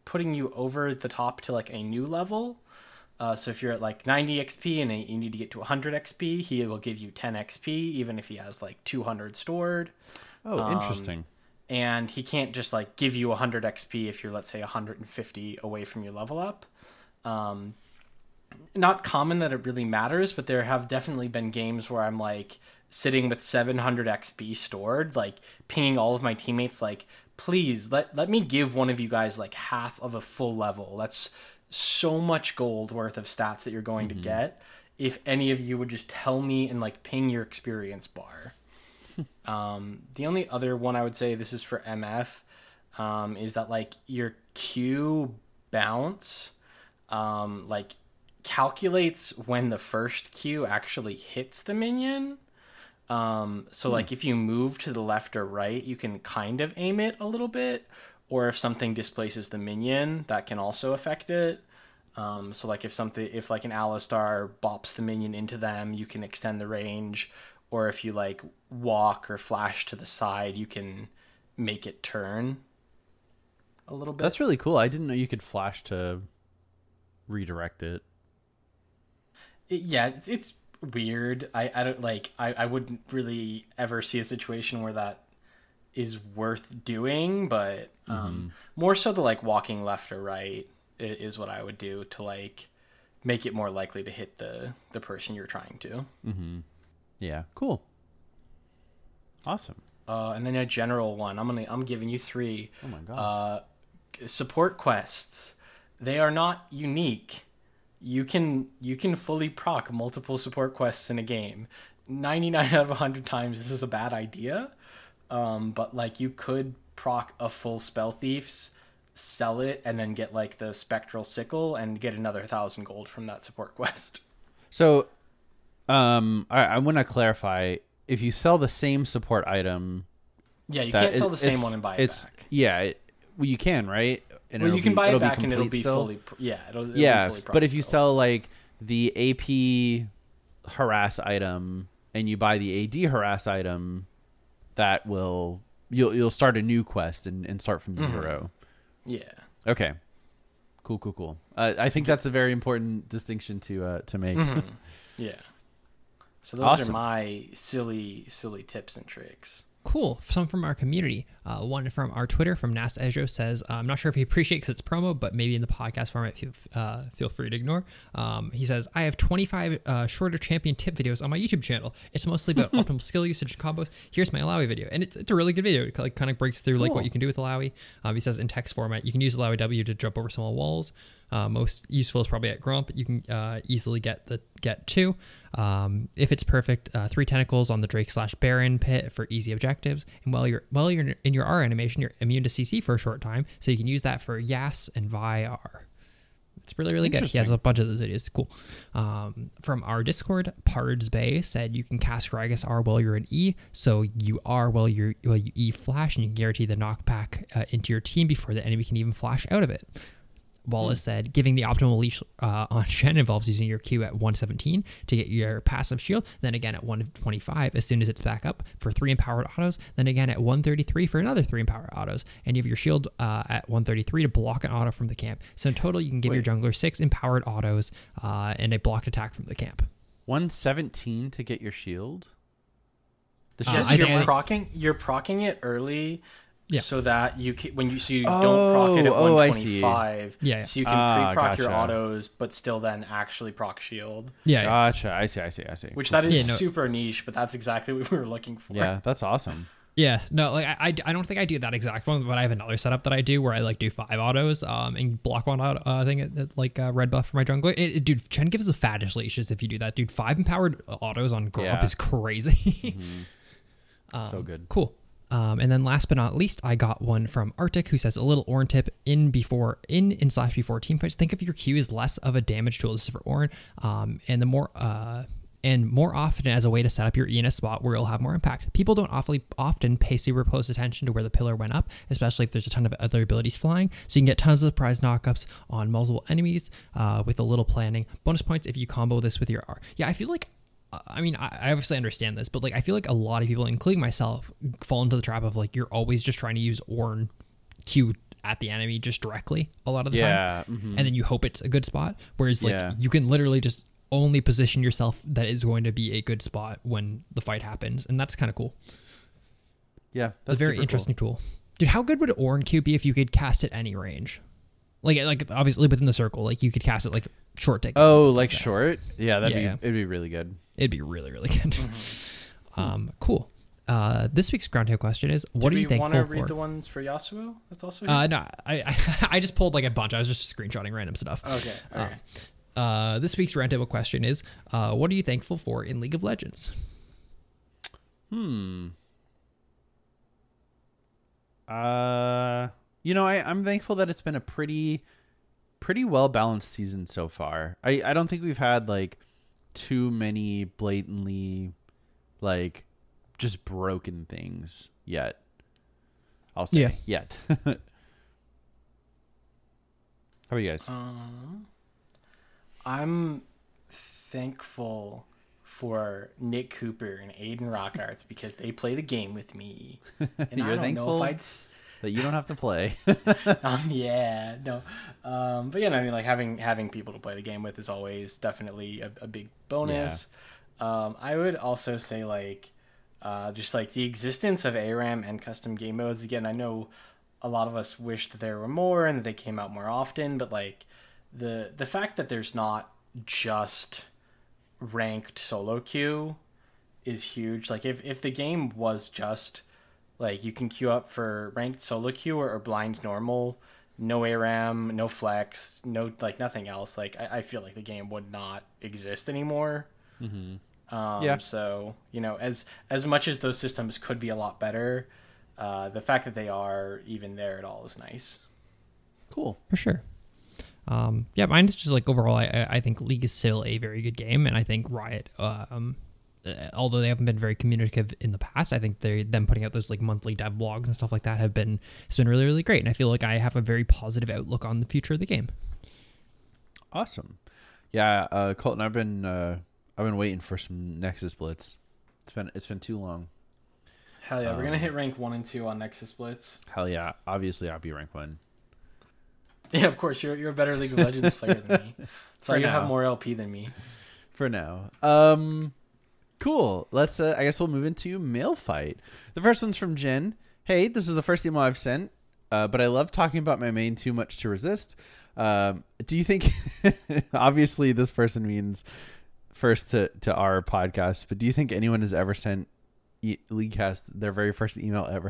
putting you over the top to like a new level. Uh, so if you're at like ninety X P and you need to get to one hundred X P, he will give you ten X P, even if he has like two hundred stored. Oh, Um, interesting. And he can't just like give you one hundred X P if you're, let's say, one hundred fifty away from your level up. Um, not common that it really matters, but there have definitely been games where I'm like sitting with seven hundred X P stored, like pinging all of my teammates, like, please let, let me give one of you guys like half of a full level. That's so much gold worth of stats that you're going Mm-hmm. to get if any of you would just tell me and like ping your experience bar. um, the only other one I would say, this is for M F, um, is that like your Q bounce, um, like calculates when the first Q actually hits the minion. Um, so like if you move to the left or right, you can kind of aim it a little bit, or if something displaces the minion, that can also affect it. Um, so like if something, if like an Alistar bops the minion into them, you can extend the range, or if you like walk or flash to the side, you can make it turn a little bit. That's really cool. I didn't know you could flash to redirect it. It- yeah, it's, it's weird. I, I don't like, I, I wouldn't really ever see a situation where that is worth doing, but um, more so the like walking left or right i- is what I would do to like make it more likely to hit the, the person you're trying to. Yeah, cool. Awesome. Uh, and then a general one. I'm gonna I'm giving you three. Oh my gosh. Uh, support quests. They are not unique. You can you can fully proc multiple support quests in a game. ninety-nine out of one hundred times this is a bad idea. Um, but like you could proc a full Spell Thieves, sell it, and then get like the Spectral Sickle and get another thousand gold from that support quest. So, um, I, I want to clarify. If you sell the same support item, Yeah, you that can't sell it- the same it's- one and buy it it's, back. Yeah, it, well, you can, right? And Well, it'll you can be- buy it'll it back and it'll complete be still? fully. pr- Yeah, it'll, it'll Yeah, be fully but if proc you still. sell like the A P harass item and you buy the A D harass item, that will you'll you'll start a new quest and, and start from Mm-hmm. zero. Yeah. Okay, cool, cool, cool. Uh, I think that's a very important distinction to uh, to make. Yeah. So those Awesome. are my silly, silly tips and tricks. Cool. Some from our community. Uh, one from our Twitter from Nas Ejo says, uh, I'm not sure if he appreciates it's promo, but maybe in the podcast format, feel, uh, feel free to ignore. Um, he says, I have twenty-five uh, shorter champion tip videos on my YouTube channel. It's mostly about optimal skill usage and combos. Here's my Alawi video. And it's, it's a really good video. It like, kind of breaks through like Cool. what you can do with Alawi. Um, he says in text format, you can use Alawi W to jump over small walls. Uh, most useful is probably at Grump. You can uh, easily get the get two. Um, if it's perfect, uh, three tentacles on the Drake slash Baron pit for easy objectives. And while you're while you're in your R animation, you're immune to C C for a short time, so you can use that for Yas and Vi R. It's really, really good. He has a bunch of those videos. It's cool. Um, from our Discord, Pards Bay said you can cast Gragas R while you're in E, so you are while you're while you E flash, and you can guarantee the knockback uh, into your team before the enemy can even flash out of it. Wallace said, giving the optimal leash uh, on Shen involves using your Q at one seventeen to get your passive shield, then again at one twenty-five as soon as it's back up for three empowered autos, then again at one thirty-three for another three empowered autos, and you have your shield uh, at one thirty-three to block an auto from the camp. So in total, you can give your jungler six empowered autos uh, and a blocked attack from the camp. one seventeen to get your shield. The Uh, Yes, I you're think I- procking. You're procking it early, Yeah. so that you can, when you so you Oh, don't proc it at oh, I one see. twenty-five. Yeah, yeah. So you can Ah, pre-proc your gotcha. autos, but still then actually proc shield. Yeah, yeah. Gotcha. I see. I see. I see. Which that is Yeah, no- super niche, but that's exactly what we were looking for. yeah, that's awesome. Yeah, no, like I, I, I don't think I do that exact one, but I have another setup that I do where I like do five autos, um, and block one auto, uh, thing at, at, like uh, red buff for my jungler. It, it, dude, Chen gives the fattest leashes if you do that, dude. Five empowered autos on Grump Yeah. is crazy. So good. Cool. Um, and then last but not least, I got one from Arctic who says a little Ornn tip in before in in slash before team fights. Think of your Q as less of a damage tool. This is for Ornn, um, and the more uh. And more often as a way to set up your E in a spot where it'll have more impact. People don't awfully often pay super close attention to where the pillar went up, especially if there's a ton of other abilities flying. So you can get tons of surprise knockups on multiple enemies uh, with a little planning. Bonus points if you combo this with your R. Yeah, I feel like, uh, I mean, I, I obviously understand this, but like I feel like a lot of people, including myself, fall into the trap of like you're always just trying to use Ornn Q at the enemy just directly a lot of the Yeah, time. mhm. And then you hope it's a good spot. Whereas like Yeah. you can literally just only position yourself that is going to be a good spot when the fight happens. And that's kind of cool. Yeah, It's that's a very super cool. interesting tool. Dude, how good would Orin Q be if you could cast it any range? Like, like obviously within the circle, like you could cast it like short take. Oh, like short? Yeah, that'd Yeah, be yeah. it'd be really good. It'd be really, really good. um, cool. Uh, this week's groundhog question is: What Do are you we want thankful to read for? the ones for Yasuo? That's also Uh, here? no, I, I I just pulled like a bunch. I was just screenshotting random stuff. Okay. Okay. Uh, uh, this week's roundtable question is: uh, What are you thankful for in League of Legends? Hmm. Uh, you know, I, I'm thankful that it's been a pretty, pretty well balanced season so far. I, I don't think we've had like too many blatantly, like, just broken things yet. I'll say Yeah. yet. How about you guys? Um, I'm thankful for Nick Cooper and Aiden Rockarts because they play the game with me. And I You're don't thankful know if I'd. s- that you don't have to play. Um, yeah, no. Um, but yeah, no, I mean, like having having people to play the game with is always definitely a, a big bonus. Um, I would also say like, uh, just like the existence of A RAM and custom game modes. Again, I know a lot of us wish that there were more and that they came out more often, but like the the fact that there's not just ranked solo queue is huge. Like if, if the game was just like you can queue up for ranked solo queue or, or blind normal, no A RAM, no flex, no like nothing else, like I, I feel like the game would not exist anymore. Mm-hmm. Um, Yeah. So you know, as as much as those systems could be a lot better, uh, the fact that they are even there at all is nice. Cool. For sure. Um, yeah, mine's just like overall, I, I I think League is still a very good game, and I think Riot, um, uh, although they haven't been very communicative in the past, I think they them putting out those like monthly dev blogs and stuff like that have been it's been really really great, and I feel like I have a very positive outlook on the future of the game. Awesome. Yeah, uh, Colton, I've been uh, I've been waiting for some Nexus Blitz. It's been it's been too long. Hell yeah, we're Um, gonna hit rank one and two on Nexus Blitz. Hell yeah! Obviously, I'll be rank one. Yeah, of course, you're you're a better League of Legends player than me. That's why For you have now. more L P than me. For now. Um, cool. Let's. Uh, I guess we'll move into mail fight. The first one's from Jen. Hey, this is the first email I've sent, uh, but I love talking about my main too much to resist. Um, do you think? Obviously, this person means first to to our podcast, but do you think anyone has ever sent e- Leaguecast their very first email ever?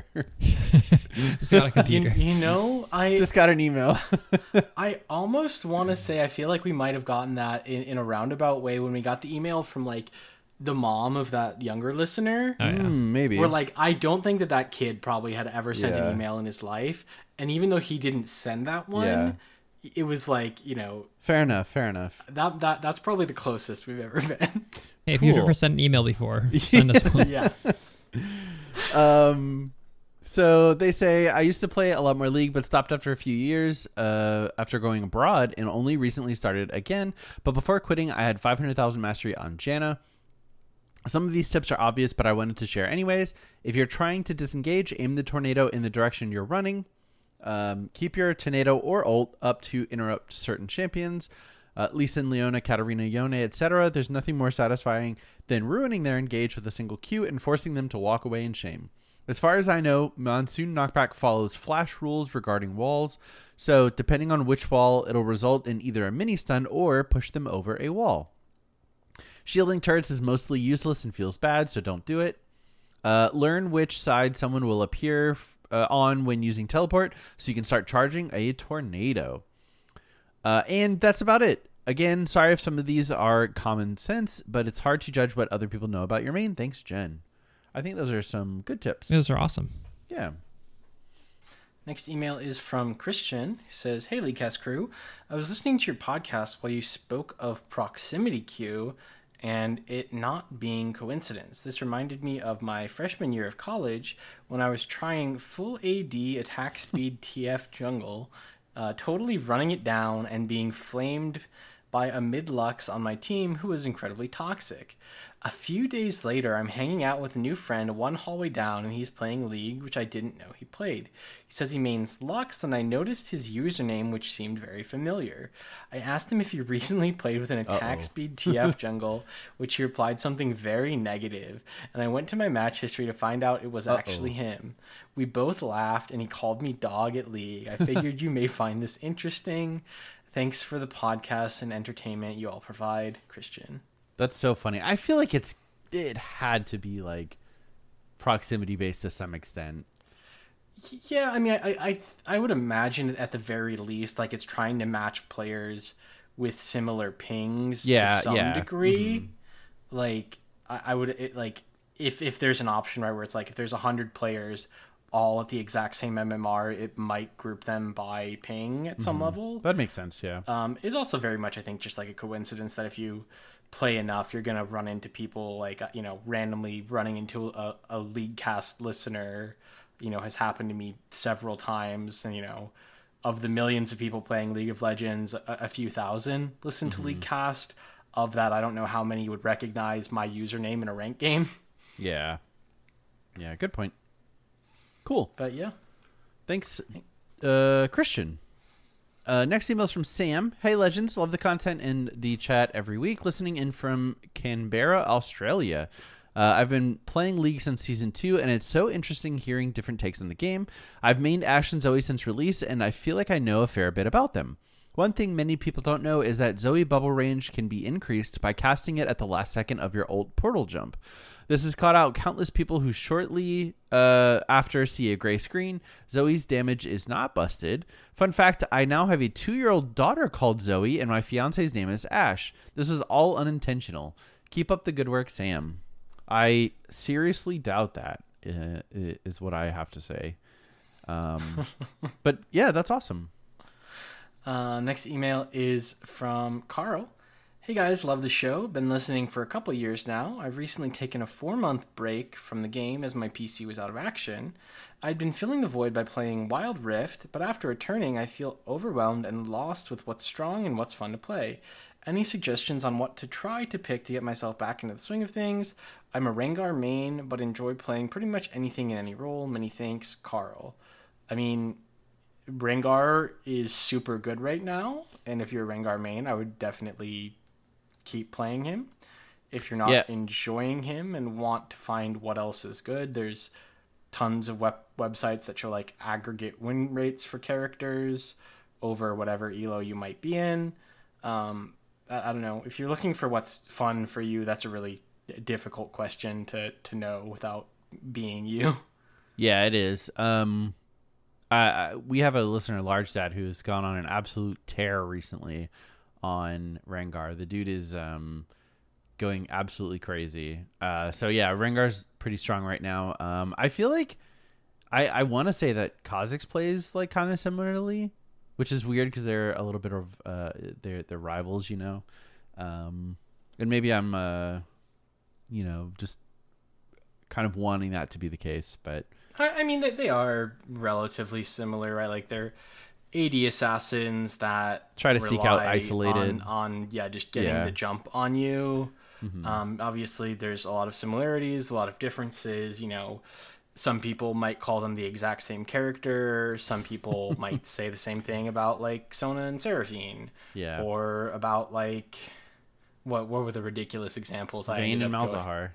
Just got a You, computer. you know, I Just got an email. I almost want to say I feel like we might have gotten that in, in a roundabout way when we got the email from like the mom of that younger listener. Oh, yeah. Hmm, maybe. Where like I don't think that that kid probably had ever sent Yeah. an email in his life, and even though he didn't send that one, Yeah. it was like you know Fair enough. Fair enough. that that that's probably the closest we've ever been. Hey, if you've Cool. ever sent an email before, send us one. Yeah. Um, so they say I used to play a lot more League, but stopped after a few years. Uh, after going abroad, and only recently started again. But before quitting, I had five hundred thousand mastery on Janna. Some of these tips are obvious, but I wanted to share anyways. If you're trying to disengage, aim the tornado in the direction you're running. Um, keep your tornado or ult up to interrupt certain champions. Uh, Lee Sin, Leona, Katarina, Yone, et cetera. There's nothing more satisfying than ruining their engage with a single Q and forcing them to walk away in shame. As far as I know, Monsoon Knockback follows flash rules regarding walls, so depending on which wall, it'll result in either a mini stun or push them over a wall. Shielding turrets is mostly useless and feels bad, so don't do it. Uh, learn which side someone will appear uh, on when using teleport, so you can start charging a tornado. Uh, and that's about it. Again, sorry if some of these are common sense, but it's hard to judge what other people know about your main. Thanks, Jen. I think those are some good tips. Those are awesome. Yeah. Next email is from Christian, who says, Hey, Leadcast crew. I was listening to your podcast while you spoke of proximity queue and it not being coincidence. This reminded me of my freshman year of college when I was trying full A D attack speed T F jungle, uh, totally running it down and being flamed by a mid-lux on my team who was incredibly toxic. A few days later, I'm hanging out with a new friend one hallway down, and he's playing League, which I didn't know he played. He says he mains Lux, and I noticed his username, which seemed very familiar. I asked him if he recently played with an attack Uh-oh. speed T F jungle, which he replied something very negative, and I went to my match history to find out it was Uh-oh. actually him. We both laughed, and he called me dog at League. I figured you may find this interesting. Thanks for the podcast and entertainment you all provide, Christian. That's so funny. I feel like it's it had to be like proximity based to some extent. Yeah, I mean, I, I I would imagine at the very least, like it's trying to match players with similar pings Yeah, to some yeah. degree. Mm-hmm. Like I, I would it, like if if there's an option right where it's like if there's a hundred players all at the exact same M M R, it might group them by ping at some Mm-hmm. level. That makes sense. Yeah. Um, it's also very much, I think, just like a coincidence that if you play enough, you're gonna run into people like you know randomly running into a, a League Cast listener. You know, has happened to me several times, and you know, of the millions of people playing League of Legends, a, a few thousand listen to League Cast. Of that, I don't know how many would recognize my username in a ranked game. Yeah. Yeah. Good point. Cool. But yeah, Thanks, uh, Christian. Uh, next email is from Sam. Hey, Legends. Love the content in the chat every week. Listening in from Canberra, Australia. Uh, I've been playing League since Season two, and it's so interesting hearing different takes on the game. I've mained Ashe and Zoe since release, and I feel like I know a fair bit about them. One thing many people don't know is that Zoe bubble range can be increased by casting it at the last second of your ult portal jump. This has caught out countless people who shortly uh, after see a gray screen. Zoe's damage is not busted. Fun fact, I now have a two-year-old daughter called Zoe, and my fiance's name is Ashe. This is all unintentional. Keep up the good work, Sam. I seriously doubt that, uh, is what I have to say. Um, but yeah, that's awesome. Uh, next email is from Carl. Hey guys, love the show. Been listening for a couple years now. I've recently taken a four-month break from the game as my P C was out of action. I'd been filling the void by playing Wild Rift, but after returning, I feel overwhelmed and lost with what's strong and what's fun to play. Any suggestions on what to try to pick to get myself back into the swing of things? I'm a Rengar main, but enjoy playing pretty much anything in any role. Many thanks, Carl. I mean, Rengar is super good right now, and if you're a Rengar main, I would definitely keep playing him. If you're not Yeah. enjoying him and want to find what else is good, there's tons of web- websites that show like aggregate win rates for characters over whatever elo you might be in. Um, I, I don't know. If you're looking for what's fun for you, that's a really difficult question to, to know without being you. Yeah, it is. Um, I, I, we have a listener, Large Dad, who's gone on an absolute tear recently on Rengar. The dude is um, going absolutely crazy. Uh, so yeah, Rengar's pretty strong right now. Um, I feel like I, I want to say that Kha'Zix plays like kind of similarly, which is weird because they're a little bit of uh, they're they're rivals, you know. Um, and maybe I'm uh, you know, just kind of wanting that to be the case, but I, I mean, they, they are relatively similar, right? Like they're A D assassins that Try to seek out rely isolated- on, on yeah, just getting Yeah. the jump on you. Mhm. Um, obviously, there's a lot of similarities, a lot of differences. You know, some people might call them the exact same character. Some people might say the same thing about like Sona and Seraphine, yeah, or about like what what were the ridiculous examples? I Vayne ended and up going- Malzahar.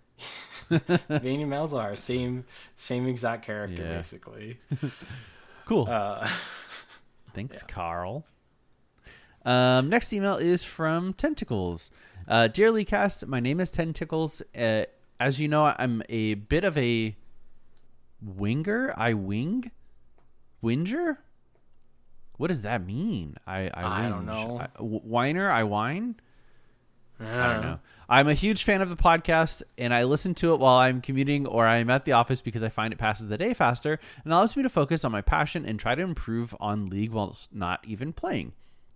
Vayne and Malzahar, same same exact character, Yeah. basically. Cool. Uh, Thanks, Carl. Um, next email is from Tentacles. Uh, Dear Leecast, my name is Tentacles. Uh, as you know, I'm a bit of a winger. I wing? Winger? What does that mean? I I, I don't whinge. know. I, w- whiner? I whine? I Uh-huh. don't know. I'm a huge fan of the podcast, and I listen to it while I'm commuting or I'm at the office because I find it passes the day faster and allows me to focus on my passion and try to improve on League while not even playing.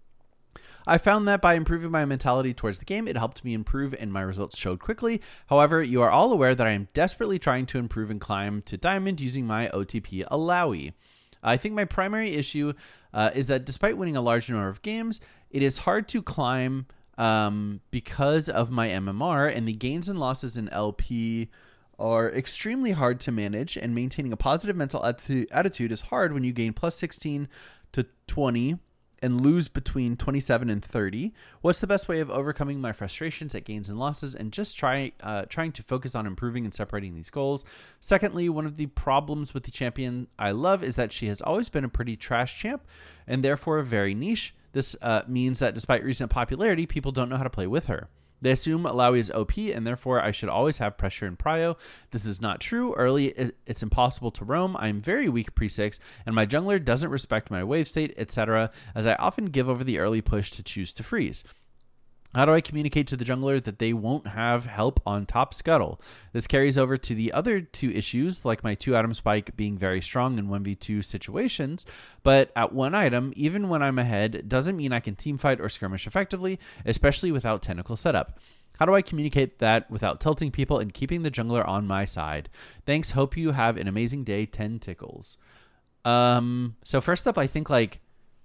I found that by improving my mentality towards the game, it helped me improve and my results showed quickly. However, you are all aware that I am desperately trying to improve and climb to Diamond using my O T P Alawi. I think my primary issue uh, is that despite winning a large number of games, it is hard to climb um, because of my M M R, and the gains and losses in L P are extremely hard to manage, and maintaining a positive mental atti- attitude is hard when you gain plus sixteen to twenty and lose between twenty-seven and thirty. What's the best way of overcoming my frustrations at gains and losses and just try uh, trying to focus on improving and separating these goals? Secondly, one of the problems with the champion I love is that she has always been a pretty trash champ and therefore very niche. This uh, means that despite recent popularity, people don't know how to play with her. They assume Illaoi is O P, and therefore I should always have pressure in prio. This is not true. Early, it's impossible to roam. I'm very weak pre six, and my jungler doesn't respect my wave state, et cetera, as I often give over the early push to choose to freeze. How do I communicate to the jungler that they won't have help on top scuttle? This carries over to the other two issues, like my two item spike being very strong in one v two situations, but at one item, even when I'm ahead, doesn't mean I can teamfight or skirmish effectively, especially without technical setup. How do I communicate that without tilting people and keeping the jungler on my side? Thanks. Hope you have an amazing day. ten tickles. Um, so first up, I think like,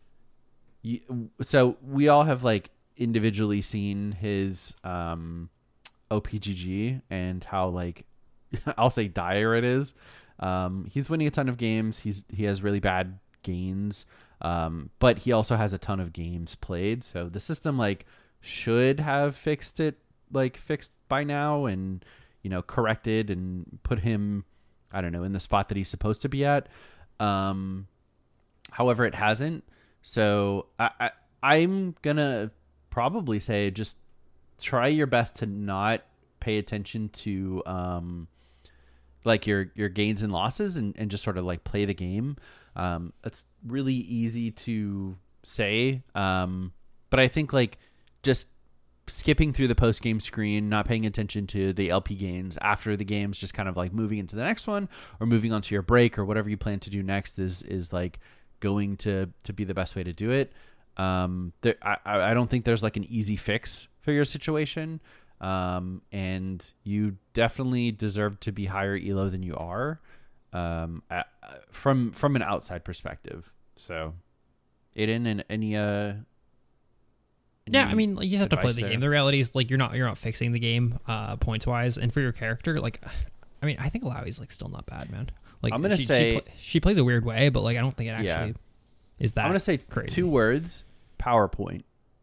you, so we all have like, individually seen his um O P G G and how like I'll say dire it is. Um he's winning a ton of games. He's he has really bad gains, um but he also has a ton of games played, so the system like should have fixed it like fixed by now and you know corrected and put him, I don't know, in the spot that he's supposed to be at. Um however, it hasn't, so I, I I'm gonna probably say just try your best to not pay attention to um like your your gains and losses and, and just sort of like play the game. Um it's really easy to say, um but I think like just skipping through the post game screen, not paying attention to the L P gains after the games, just kind of like moving into the next one or moving on to your break or whatever you plan to do next is is like going to to be the best way to do it. Um, there, I, I don't think there's like an easy fix for your situation. Um, and you definitely deserve to be higher E L O than you are, um, at, from, from an outside perspective. So Aiden, and any, uh, yeah, I mean, like, you just have to play the there? game. The reality is like, you're not, you're not fixing the game, uh, points wise. And for your character, like, I mean, I think Illaoi's like still not bad, man. Like I'm gonna she, say she, pl- she plays a weird way, but like, I don't think it actually Yeah. is that I'm going to say crazy. two words, PowerPoint.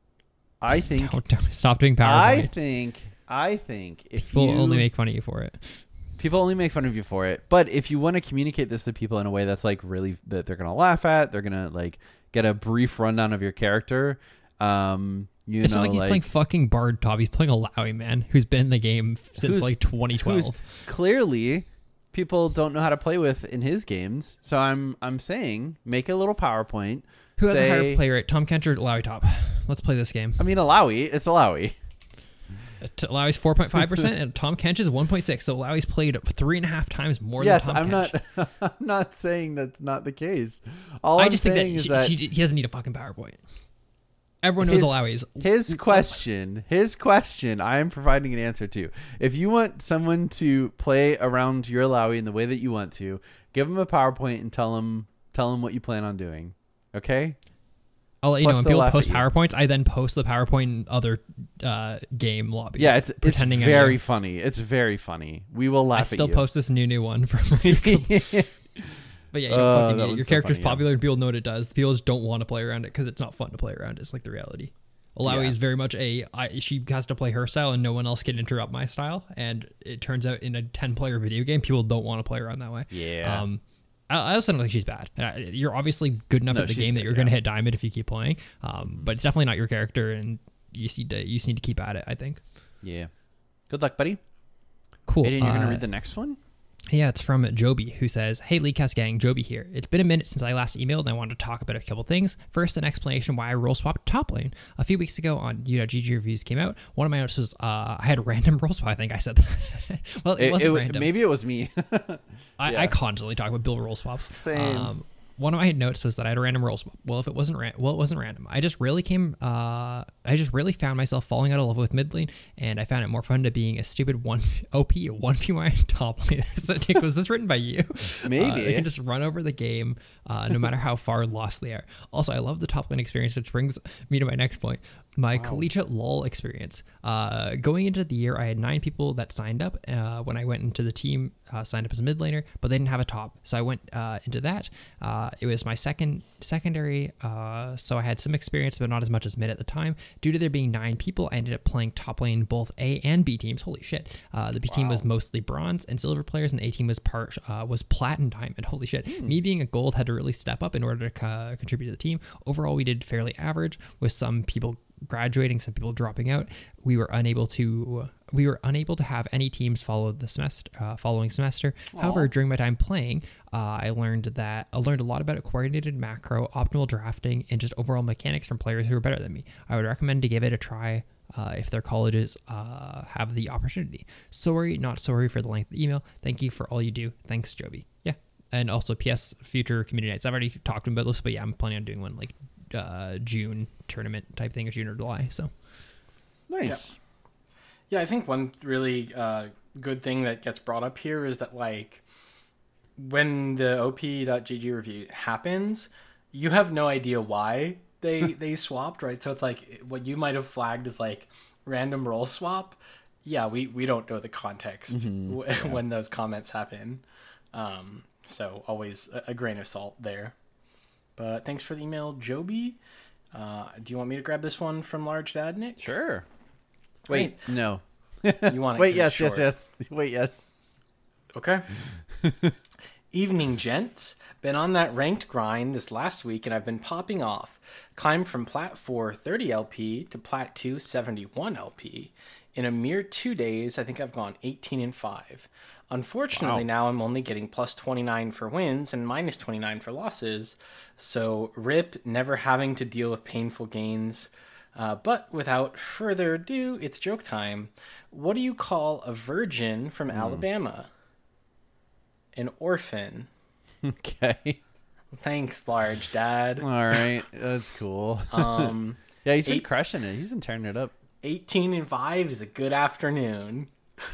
I think, Don't, don't stop doing PowerPoints. I think, I think if People you, only make fun of you for it. people only make fun of you for it, but if you want to communicate this to people in a way that's like really that they're gonna laugh at, they're gonna like get a brief rundown of your character. Um, you It's know, not like he's like playing fucking Bard top. He's playing Illaoi, man, who's been in the game since Who's- like twenty twelve. who's clearly people don't know how to play with in his games. So I'm I'm saying make a little PowerPoint. Who has say, a higher play rate, Tom Kench or Illaoi top? Let's play this game. I mean, Illaoi, it's Illaoi. Illaoi's four point five percent and Tom Kench is one point six. So Illaoi's played three and a half times more Yes, than Tom I'm Kench. not. I'm not saying that's not the case. All I I'm just think saying that, is she, that she, he doesn't need a fucking PowerPoint. Everyone knows his, Illaoi's. his question, his question, I am providing an answer to. If you want someone to play around your Illaoi in the way that you want to, give them a PowerPoint and tell them tell them what you plan on doing. Okay. I'll let you Plus know when they'll people laugh post at you. PowerPoints. I then post the PowerPoint in other uh, game lobbies. Yeah, it's pretending it's I'm very you. funny. It's very funny. We will laugh I at still you. post this new new one from like, but yeah, you don't Oh, fucking that need it. one's Your so character's funny, yeah. popular and people know what it does. The people just don't want to play around it because it's not fun to play around. It's like the reality. Illaoi Yeah. is very much a I, she has to play her style and no one else can interrupt my style. And it turns out in a ten player video game, people don't want to play around that way. Yeah. Um, I, I also don't think she's bad. Uh, You're obviously good enough No, at the she's game that good, you're going to yeah. hit diamond if you keep playing. Um, but it's definitely not your character, and you just need to you just need to keep at it. I think. Yeah. Good luck, buddy. Cool. Aiden, you're gonna Uh, read the next one. Yeah, it's from Joby, who says, "Hey, Leadcast gang, Joby here. It's been a minute since I last emailed, and I wanted to talk about a couple things. First, an explanation why I role swapped top lane. A few weeks ago on U G G reviews came out. One of my notes was uh, I had random role swap. I think I said that. Well, it, It- wasn't it- random. maybe it was me. I, yeah. I constantly talk about build role swaps. Same. Um, one of my notes was that I had a random roll swap. Well, if it wasn't ran- well, it wasn't random. I just really came. Uh, I just really found myself falling out of love with mid lane, and I found it more fun to being a stupid one O P one v one top lane. Nick, was this written by you? Maybe. Uh, they can just run over the game, uh, no matter how far lost they are. Also, I love the top lane experience, which brings me to my next point. My wow. collegiate LoL experience. Uh, going into the year, I had nine people that signed up. Uh, when I went into the team, uh, signed up as a mid laner, but they didn't have a top, so I went uh, into that. Uh, it was my second secondary, uh, so I had some experience, but not as much as mid at the time. Due to there being nine people, I ended up playing top lane both A and B teams. Holy shit! Uh, the B wow. team was mostly bronze and silver players, and the A team was part uh, was platinum diamond. Holy shit! Mm. Me being a gold had to really step up in order to uh, contribute to the team. Overall, we did fairly average, with some people graduating, some people dropping out. We were unable to we were unable to have any teams follow the semester uh, following semester. Aww. However, during my time playing, uh, I learned that I learned a lot about coordinated macro, optimal drafting, and just overall mechanics from players who are better than me. I would recommend to give it a try uh, if their colleges uh, have the opportunity. Sorry, not sorry for the length of the email. Thank you for all you do. Thanks, Joby. Yeah, and also P S future community nights. I've already talked about this, but yeah, I'm planning on doing one like uh June tournament type thing, or June or July. So nice. Yeah, yeah I think one really uh good thing that gets brought up here is that, like, when the O P dot G G review happens, you have no idea why they they swapped, right? So it's like what you might have flagged as like random roll swap. Yeah, we we don't know the context mm-hmm. w- yeah. when those comments happen. Um so always a, a grain of salt there. But thanks for the email, Joby. Uh, do you want me to grab this one from Large Dad, Nick? Sure. Wait, Wait. no. You want it? Wait, yes, yes, yes. Wait, yes. Okay. Evening, gents. Been on that ranked grind this last week, and I've been popping off. Climbed from Plat four thirty L P to Plat two seventy-one L P. In a mere two days, I think I've gone eighteen and five. Unfortunately, wow. now I'm only getting plus twenty-nine for wins and minus twenty-nine for losses. So, rip, never having to deal with painful gains. Uh, but without further ado, it's joke time. What do you call a virgin from mm. Alabama? An orphan. Okay. Thanks, Large Dad. All right. That's cool. Um, yeah, he's been eight, crushing it. He's been turning it up. eighteen and five is a good afternoon.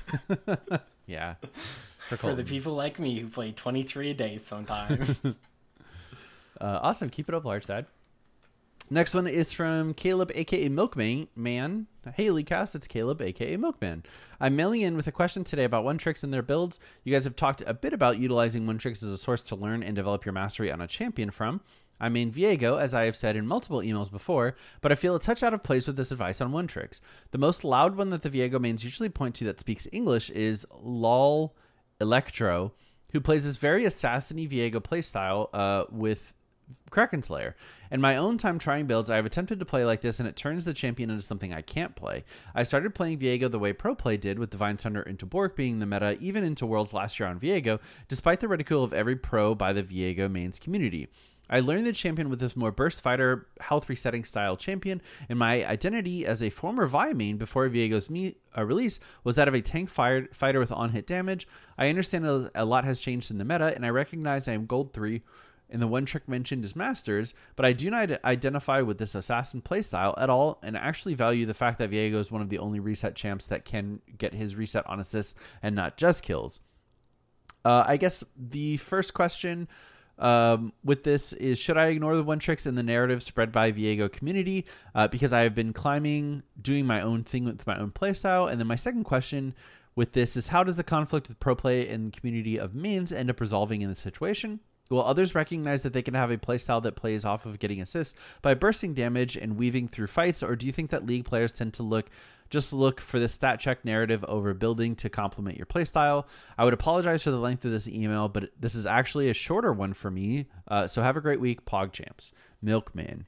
Yeah. For, for the people like me who play twenty-three a day sometimes. uh, awesome. Keep it up, Large Dad. Next one is from Caleb, a k a. Milkman. Man. Hey, Leadcast, it's Caleb, a k a. Milkman. I'm mailing in with a question today about One Tricks and their builds. You guys have talked a bit about utilizing One Tricks as a source to learn and develop your mastery on a champion from. I main Viego, as I have said in multiple emails before, but I feel a touch out of place with this advice on One Tricks. The most loud one that the Viego mains usually point to that speaks English is Lol Electro, who plays this very assassin-y Viego playstyle uh, with Kraken Slayer. In my own time trying builds, I have attempted to play like this, and it turns the champion into something I can't play. I started playing Viego the way Pro Play did, with Divine Thunder into Bork being the meta, even into Worlds last year on Viego, despite the ridicule of every pro by the Viego mains community. I learned the champion with this more burst fighter, health resetting style champion, and my identity as a former Vi main before Viego's me, uh, release was that of a tank fire, fighter with on-hit damage. I understand a lot has changed in the meta, and I recognize I am Gold three in the One Trick mentioned as Masters, but I do not identify with this assassin playstyle at all, and actually value the fact that Viego is one of the only reset champs that can get his reset on assists and not just kills. Uh, I guess the first question um, with this is, should I ignore the One Tricks in the narrative spread by Viego community uh, because I have been climbing, doing my own thing with my own playstyle? And then my second question with this is, how does the conflict with pro play and community of mains end up resolving in this situation? Will others recognize that they can have a playstyle that plays off of getting assists by bursting damage and weaving through fights, or do you think that League players tend to look just look for the stat check narrative over building to complement your playstyle? I would apologize for the length of this email, but this is actually a shorter one for me. Uh, so have a great week, PogChamps. Milkman.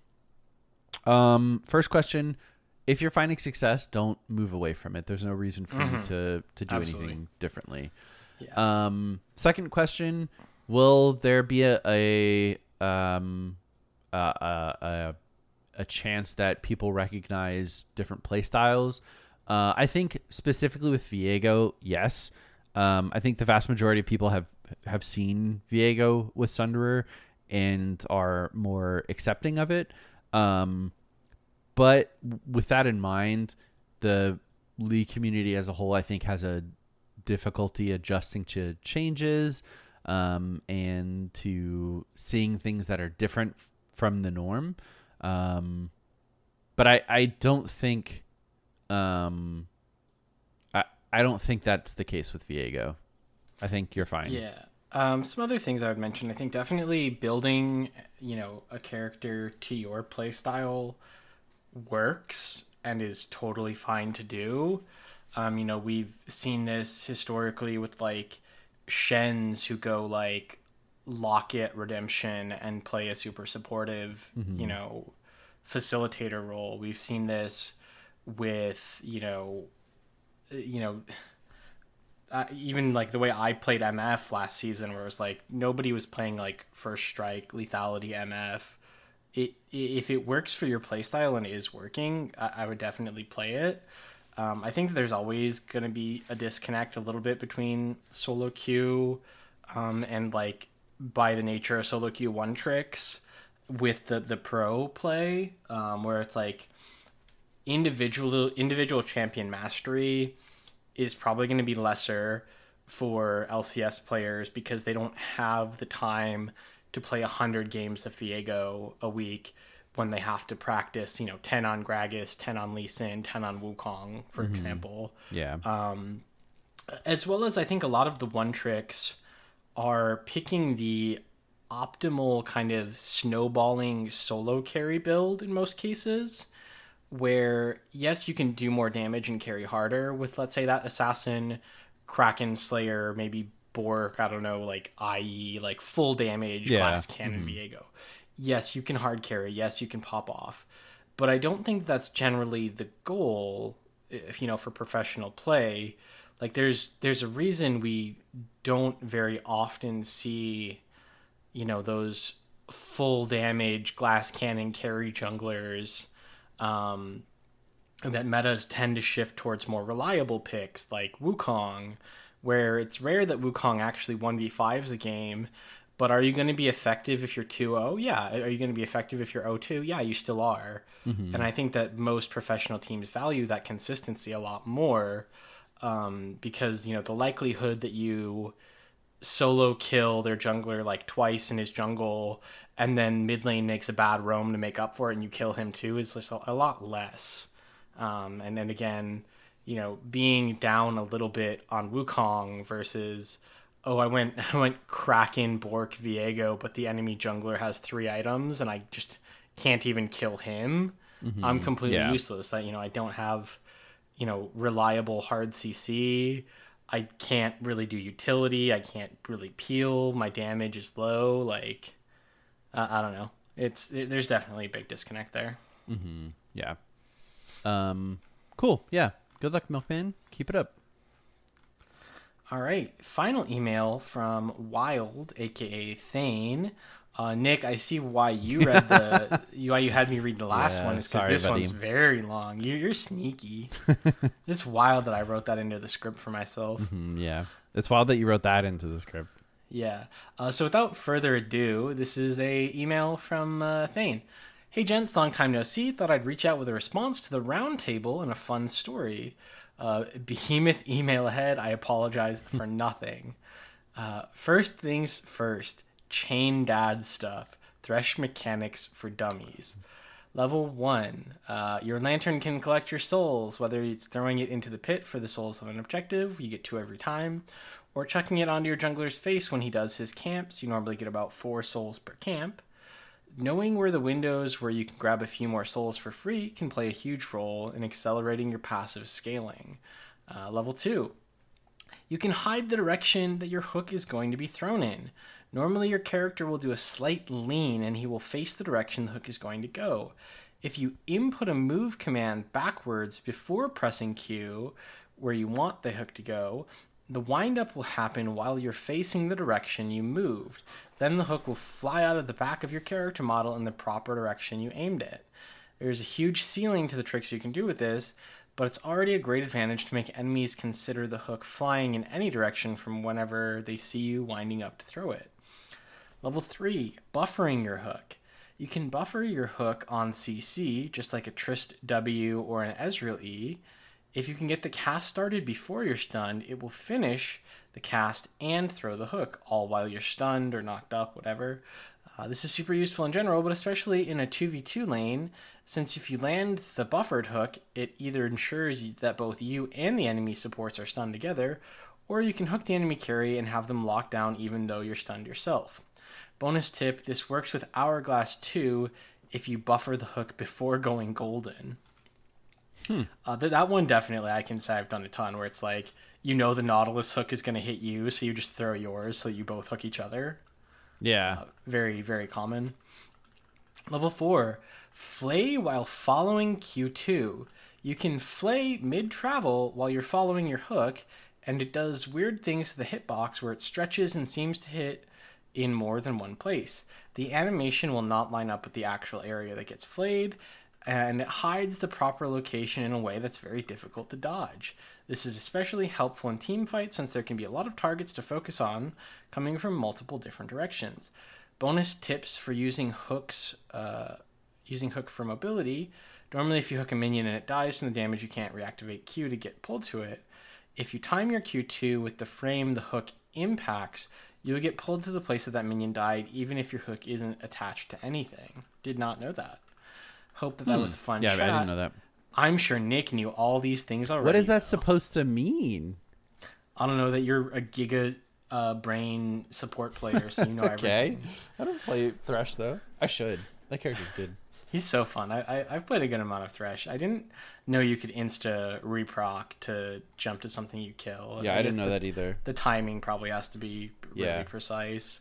Um, first question: if you're finding success, don't move away from it. There's no reason for mm-hmm. you to to do Absolutely. anything differently. Yeah. Um, second question. Will there be a a um a, a a chance that people recognize different play styles? Uh, I think specifically with Viego, yes. Um, I think the vast majority of people have have seen Viego with Sunderer, and are more accepting of it. Um, but with that in mind, the League community as a whole, I think, has a difficulty adjusting to changes um, and to seeing things that are different f- from the norm. Um, but I, I don't think um, I I don't think that's the case with Viego. I think you're fine. Yeah. Um, some other things I would mention. I think definitely building, you know, a character to your playstyle works and is totally fine to do. Um, you know, we've seen this historically with like Shens who go like Locket Redemption and play a super supportive, mm-hmm. you know, facilitator role. We've seen this with, you know, you know, uh, even like the way I played M F last season, where it was like nobody was playing like First Strike, Lethality, M F. It, if it works for your playstyle and is working, I, I would definitely play it. Um, I think that there's always going to be a disconnect a little bit between solo queue um, and like by the nature of solo queue one tricks with the, the pro play, um, where it's like individual individual champion mastery is probably going to be lesser for L C S players because they don't have the time to play one hundred games of Viego a week when they have to practice, you know, ten on Gragas, ten on Lee Sin, ten on Wukong, for mm-hmm. example. Yeah. Um, as well as I think a lot of the one tricks are picking the optimal kind of snowballing solo carry build in most cases, where, yes, you can do more damage and carry harder with, let's say, that Assassin, Kraken Slayer, maybe Bork, I don't know, like I E, like full damage, yeah. Glass Cannon, mm-hmm. Viego. Yes, you can hard carry. Yes, you can pop off. But I don't think that's generally the goal, if you know, for professional play. Like there's there's a reason we don't very often see, you know, those full damage Glass Cannon carry junglers. Um, that metas tend to shift towards more reliable picks like Wukong, where it's rare that Wukong actually one v fives a game. But are you going to be effective if you're two oh? Yeah. Are you going to be effective if you're oh two? Yeah, you still are. Mm-hmm. And I think that most professional teams value that consistency a lot more um, because, you know, the likelihood that you solo kill their jungler like twice in his jungle and then mid lane makes a bad roam to make up for it and you kill him too is just a, a lot less. Um, and then again, you know, being down a little bit on Wukong versus... oh, I went I went Kraken, Bork, Viego, but the enemy jungler has three items, and I just can't even kill him. Mm-hmm. I'm completely yeah. useless. I, you know, I don't have, you know, reliable hard C C. I can't really do utility. I can't really peel. My damage is low. Like, uh, I don't know. It's it, there's definitely a big disconnect there. Mm-hmm. Yeah. Um. Cool. Yeah. Good luck, Milkman. Keep it up. All right, final email from Wild, aka Thane. Uh, Nick, I see why you read the why you had me read the last yeah, one is because this buddy. one's very long. You, you're sneaky. It's wild that I wrote that into the script for myself. Mm-hmm, yeah, it's wild that you wrote that into the script. Yeah. Uh, so without further ado, this is a email from uh, Thane. Hey gents, long time no see. Thought I'd reach out with a response to the round table and a fun story. Uh, behemoth email ahead. I apologize for nothing. Uh, first things first, chain dad stuff. Thresh mechanics for dummies. Level one, uh, your lantern can collect your souls, whether it's throwing it into the pit for the souls of an objective, you get two every time, or chucking it onto your jungler's face when he does his camps. You normally get about four souls per camp. Knowing where the windows where you can grab a few more souls for free can play a huge role in accelerating your passive scaling. Uh, level two. You can hide the direction that your hook is going to be thrown in. Normally your character will do a slight lean and he will face the direction the hook is going to go. If you input a move command backwards before pressing Q where you want the hook to go, the windup will happen while you're facing the direction you moved. Then the hook will fly out of the back of your character model in the proper direction you aimed it. There's a huge ceiling to the tricks you can do with this, but it's already a great advantage to make enemies consider the hook flying in any direction from whenever they see you winding up to throw it. Level three, buffering your hook. You can buffer your hook on C C, just like a Trist W or an Ezreal E. If you can get the cast started before you're stunned, it will finish the cast and throw the hook, all while you're stunned or knocked up, whatever. Uh, this is super useful in general, but especially in a two v two lane, since if you land the buffered hook, it either ensures that both you and the enemy supports are stunned together, or you can hook the enemy carry and have them locked down even though you're stunned yourself. Bonus tip, this works with Hourglass too if you buffer the hook before going golden. Hmm. Uh, th- that one definitely I can say I've done a ton, where it's like, you know the Nautilus hook is going to hit you, so you just throw yours so you both hook each other. Yeah. Uh, very, very common. Level four, flay while following Q two. You can flay mid-travel while you're following your hook, and it does weird things to the hitbox where it stretches and seems to hit in more than one place. The animation will not line up with the actual area that gets flayed, and it hides the proper location in a way that's very difficult to dodge. This is especially helpful in team fights since there can be a lot of targets to focus on coming from multiple different directions. Bonus tips for using hooks, uh, using hook for mobility. Normally if you hook a minion and it dies from the damage, you can't reactivate Q to get pulled to it. If you time your Q two with the frame the hook impacts, you'll get pulled to the place that that minion died, even if your hook isn't attached to anything. Did not know that. Hope that that Hmm. was a fun Yeah, chat. I didn't know that. I'm sure Nick knew all these things already. What is that though. supposed to mean? I don't know, that you're a giga uh, brain support player, so you know Okay. everything. I don't play Thresh though. I should. That character's good. He's so fun. I, I I've played a good amount of Thresh. I didn't know you could insta reproc to jump to something you kill. Yeah, I, guess didn't know the, that either. The timing probably has to be really Yeah. precise.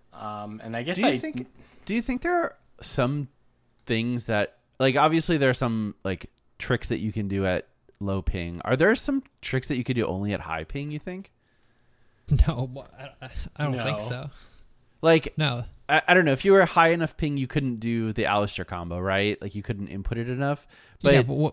Um, and I guess Do you I think do you think there are some things that, like, obviously there are some like tricks that you can do at low ping. Are there some tricks that you could do only at high ping, you think? No, I, I don't think No. so. Like, No. I, I don't know. If you were high enough ping, you couldn't do the Alistair combo, right? Like, you couldn't input it enough. But, yeah, but what?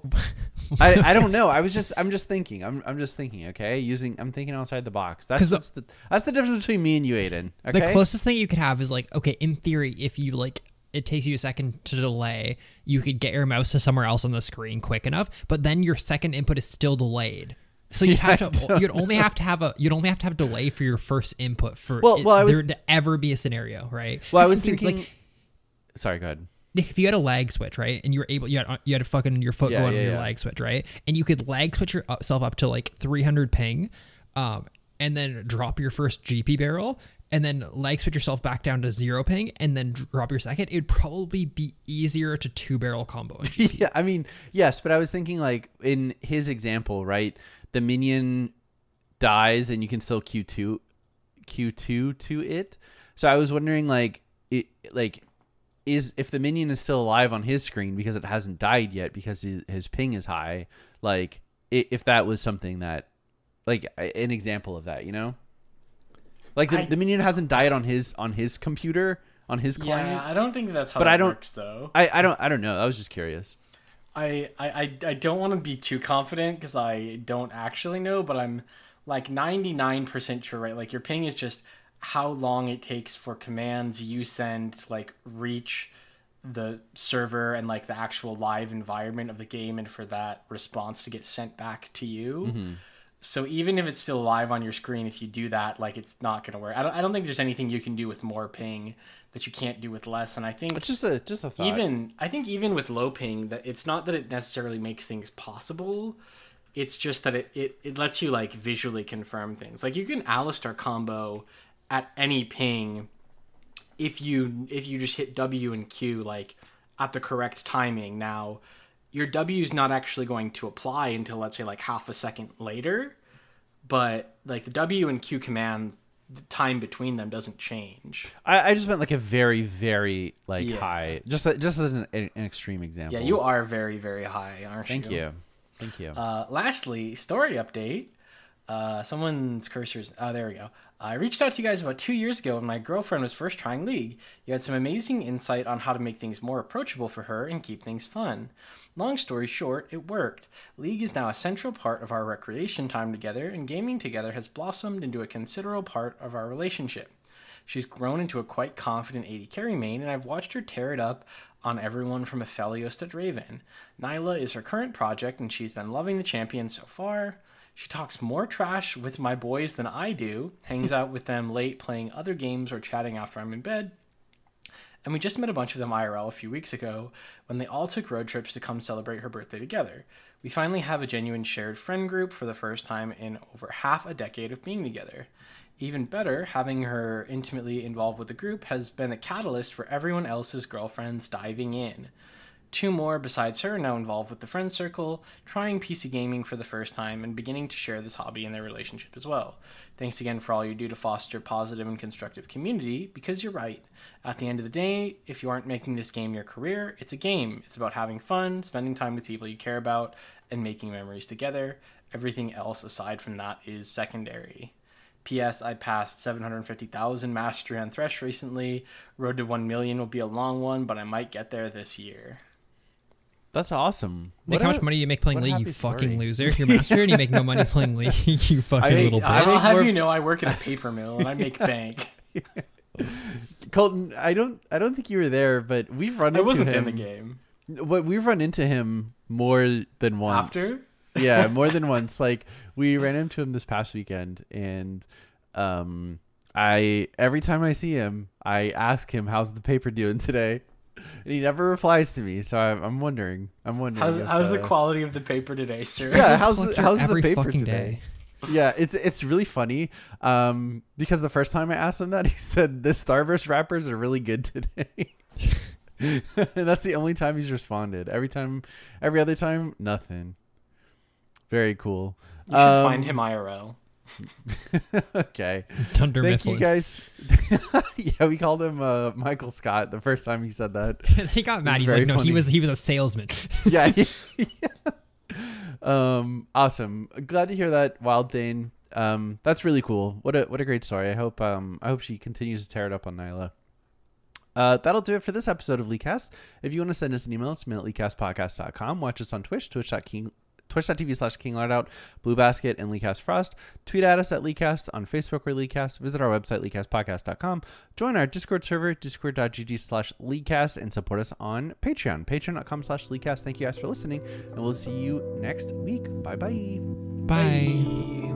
I, I don't know. I was just I'm just thinking. I'm I'm just thinking. Okay, using I'm thinking outside the box. That's 'Cause the- what's the that's the difference between me and you, Aiden. Okay. The closest thing you could have is like, okay, in theory, if you like, it takes you a second to delay, you could get your mouse to somewhere else on the screen quick enough, but then your second input is still delayed. So you'd Yeah, have I to, don't you'd only have to have a, you'd only have to have delay for your first input for Well- it, well, I was- there to ever be a scenario, right? Well, I Just was in theory, thinking. like, Sorry, go ahead. Nick, if you had a lag switch, right, and you were able, you had you had a fucking your foot Yeah, going yeah, on your yeah. lag switch, right, and you could lag switch yourself up to like three hundred ping, um, and then drop your first G P barrel, and then lag switch yourself back down to zero ping, and then drop your second. It'd probably be easier to two barrel combo. In G P. Yeah, I mean, yes, but I was thinking, like, in his example, right? The minion dies and you can still Q two Q two to it. So I was wondering, like, it like is if the minion is still alive on his screen because it hasn't died yet because his, his ping is high, like, i- if that was something that, like, an example of that, you know? Like, the, I- the minion hasn't died on his on his computer, on his client. Yeah, I don't think that's how But it I don't- works, though. I, I don't I don't know. I was just curious. I, I, I, I don't want to be too confident because I don't actually know, but I'm like ninety-nine percent sure, right? Like, your ping is just how long it takes for commands you send to, like, reach the server and, like, the actual live environment of the game, and for that response to get sent back to you. Mm-hmm. So even if it's still live on your screen, if you do that, like, it's not going to work. I don't, I don't think there's anything you can do with more ping that you can't do with less. And I think It's just a just a thought. even I think even with low ping, that it's not that it necessarily makes things possible. It's just that it, it, it lets you, like, visually confirm things. Like, you can Alistar combo at any ping if you if you just hit W and Q, like, at the correct timing. Now, your W is not actually going to apply until, let's say, like, half a second later, but, like, the W and Q command, the time between them doesn't change. I, I just meant like a very, very like Yeah. high, just a, just as an, an extreme example. Yeah, you are very, very high, aren't Thank you? you, thank you. Uh, lastly, story update. Uh, someone's cursor's. Oh, there we go. I reached out to you guys about two years ago when my girlfriend was first trying League. You had some amazing insight on how to make things more approachable for her and keep things fun. Long story short, it worked. League is now a central part of our recreation time together, and gaming together has blossomed into a considerable part of our relationship. She's grown into a quite confident A D carry main, and I've watched her tear it up on everyone from Aphelios to Draven. Nyla is her current project, and she's been loving the champion so far. She talks more trash with my boys than I do, hangs out with them late playing other games or chatting after I'm in bed. And we just met a bunch of them I R L a few weeks ago when they all took road trips to come celebrate her birthday together. We finally have a genuine shared friend group for the first time in over half a decade of being together. Even better, having her intimately involved with the group has been a catalyst for everyone else's girlfriends diving in. Two more besides her are now involved with the friend circle, trying P C gaming for the first time and beginning to share this hobby in their relationship as well. Thanks again for all you do to foster positive and constructive community, because you're right. At the end of the day, if you aren't making this game your career, it's a game. It's about having fun, spending time with people you care about, and making memories together. Everything else aside from that is secondary. P S. I passed seven hundred fifty thousand mastery on Thresh recently. Road to one million will be a long one, but I might get there this year. That's awesome. Nick, What how a- much money do you make playing what a League, you happy fucking story. loser? You're master and you make no money playing League, you fucking I make- little I bitch. I'll make have more- you know I work at a paper mill and I make bank. Colton, I don't I don't think you were there, but we've run I into wasn't him. in the game. What we've run into him more than once. After? Yeah, more than once. Like we ran into him this past weekend, and um, I every time I see him, I ask him, "How's the paper doing today?" And he never replies to me. So I'm, I'm wondering. I'm wondering. How's, if, how's the uh, quality of the paper today, sir? Yeah, how's Collect the, your how's the every paper fucking today? day. Yeah, it's it's really funny. Um, because the first time I asked him that, he said the Starburst wrappers are really good today. And that's the only time he's responded. Every time, every other time, nothing. Very cool. You should Um, find him I R L. Okay. Dunder Thank you Mifflin. guys. Yeah, we called him uh, Michael Scott the first time he said that. He got mad. It's He's very like, no, funny. he was he was a salesman. Yeah. Yeah. Um. Awesome. Glad to hear that, Wild Thane. Um. That's really cool. What a what a great story. I hope um I hope she continues to tear it up on Nyla. Uh, that'll do it for this episode of LeakCast. If you want to send us an email, it's mail at leakcastpodcast dot com. Watch us on Twitch, twitch dot king twitch.tv slash kinglordout, Blue Basket, and LeakCast Frost. Tweet at us at LeakCast on Facebook or LeakCast. Visit our website, leakcast podcast dot com. Join our Discord server, discord.gg slash LeakCast, and support us on Patreon, patreon.com slash LeakCast. Thank you guys for listening, and we'll see you next week. Bye-bye. Bye.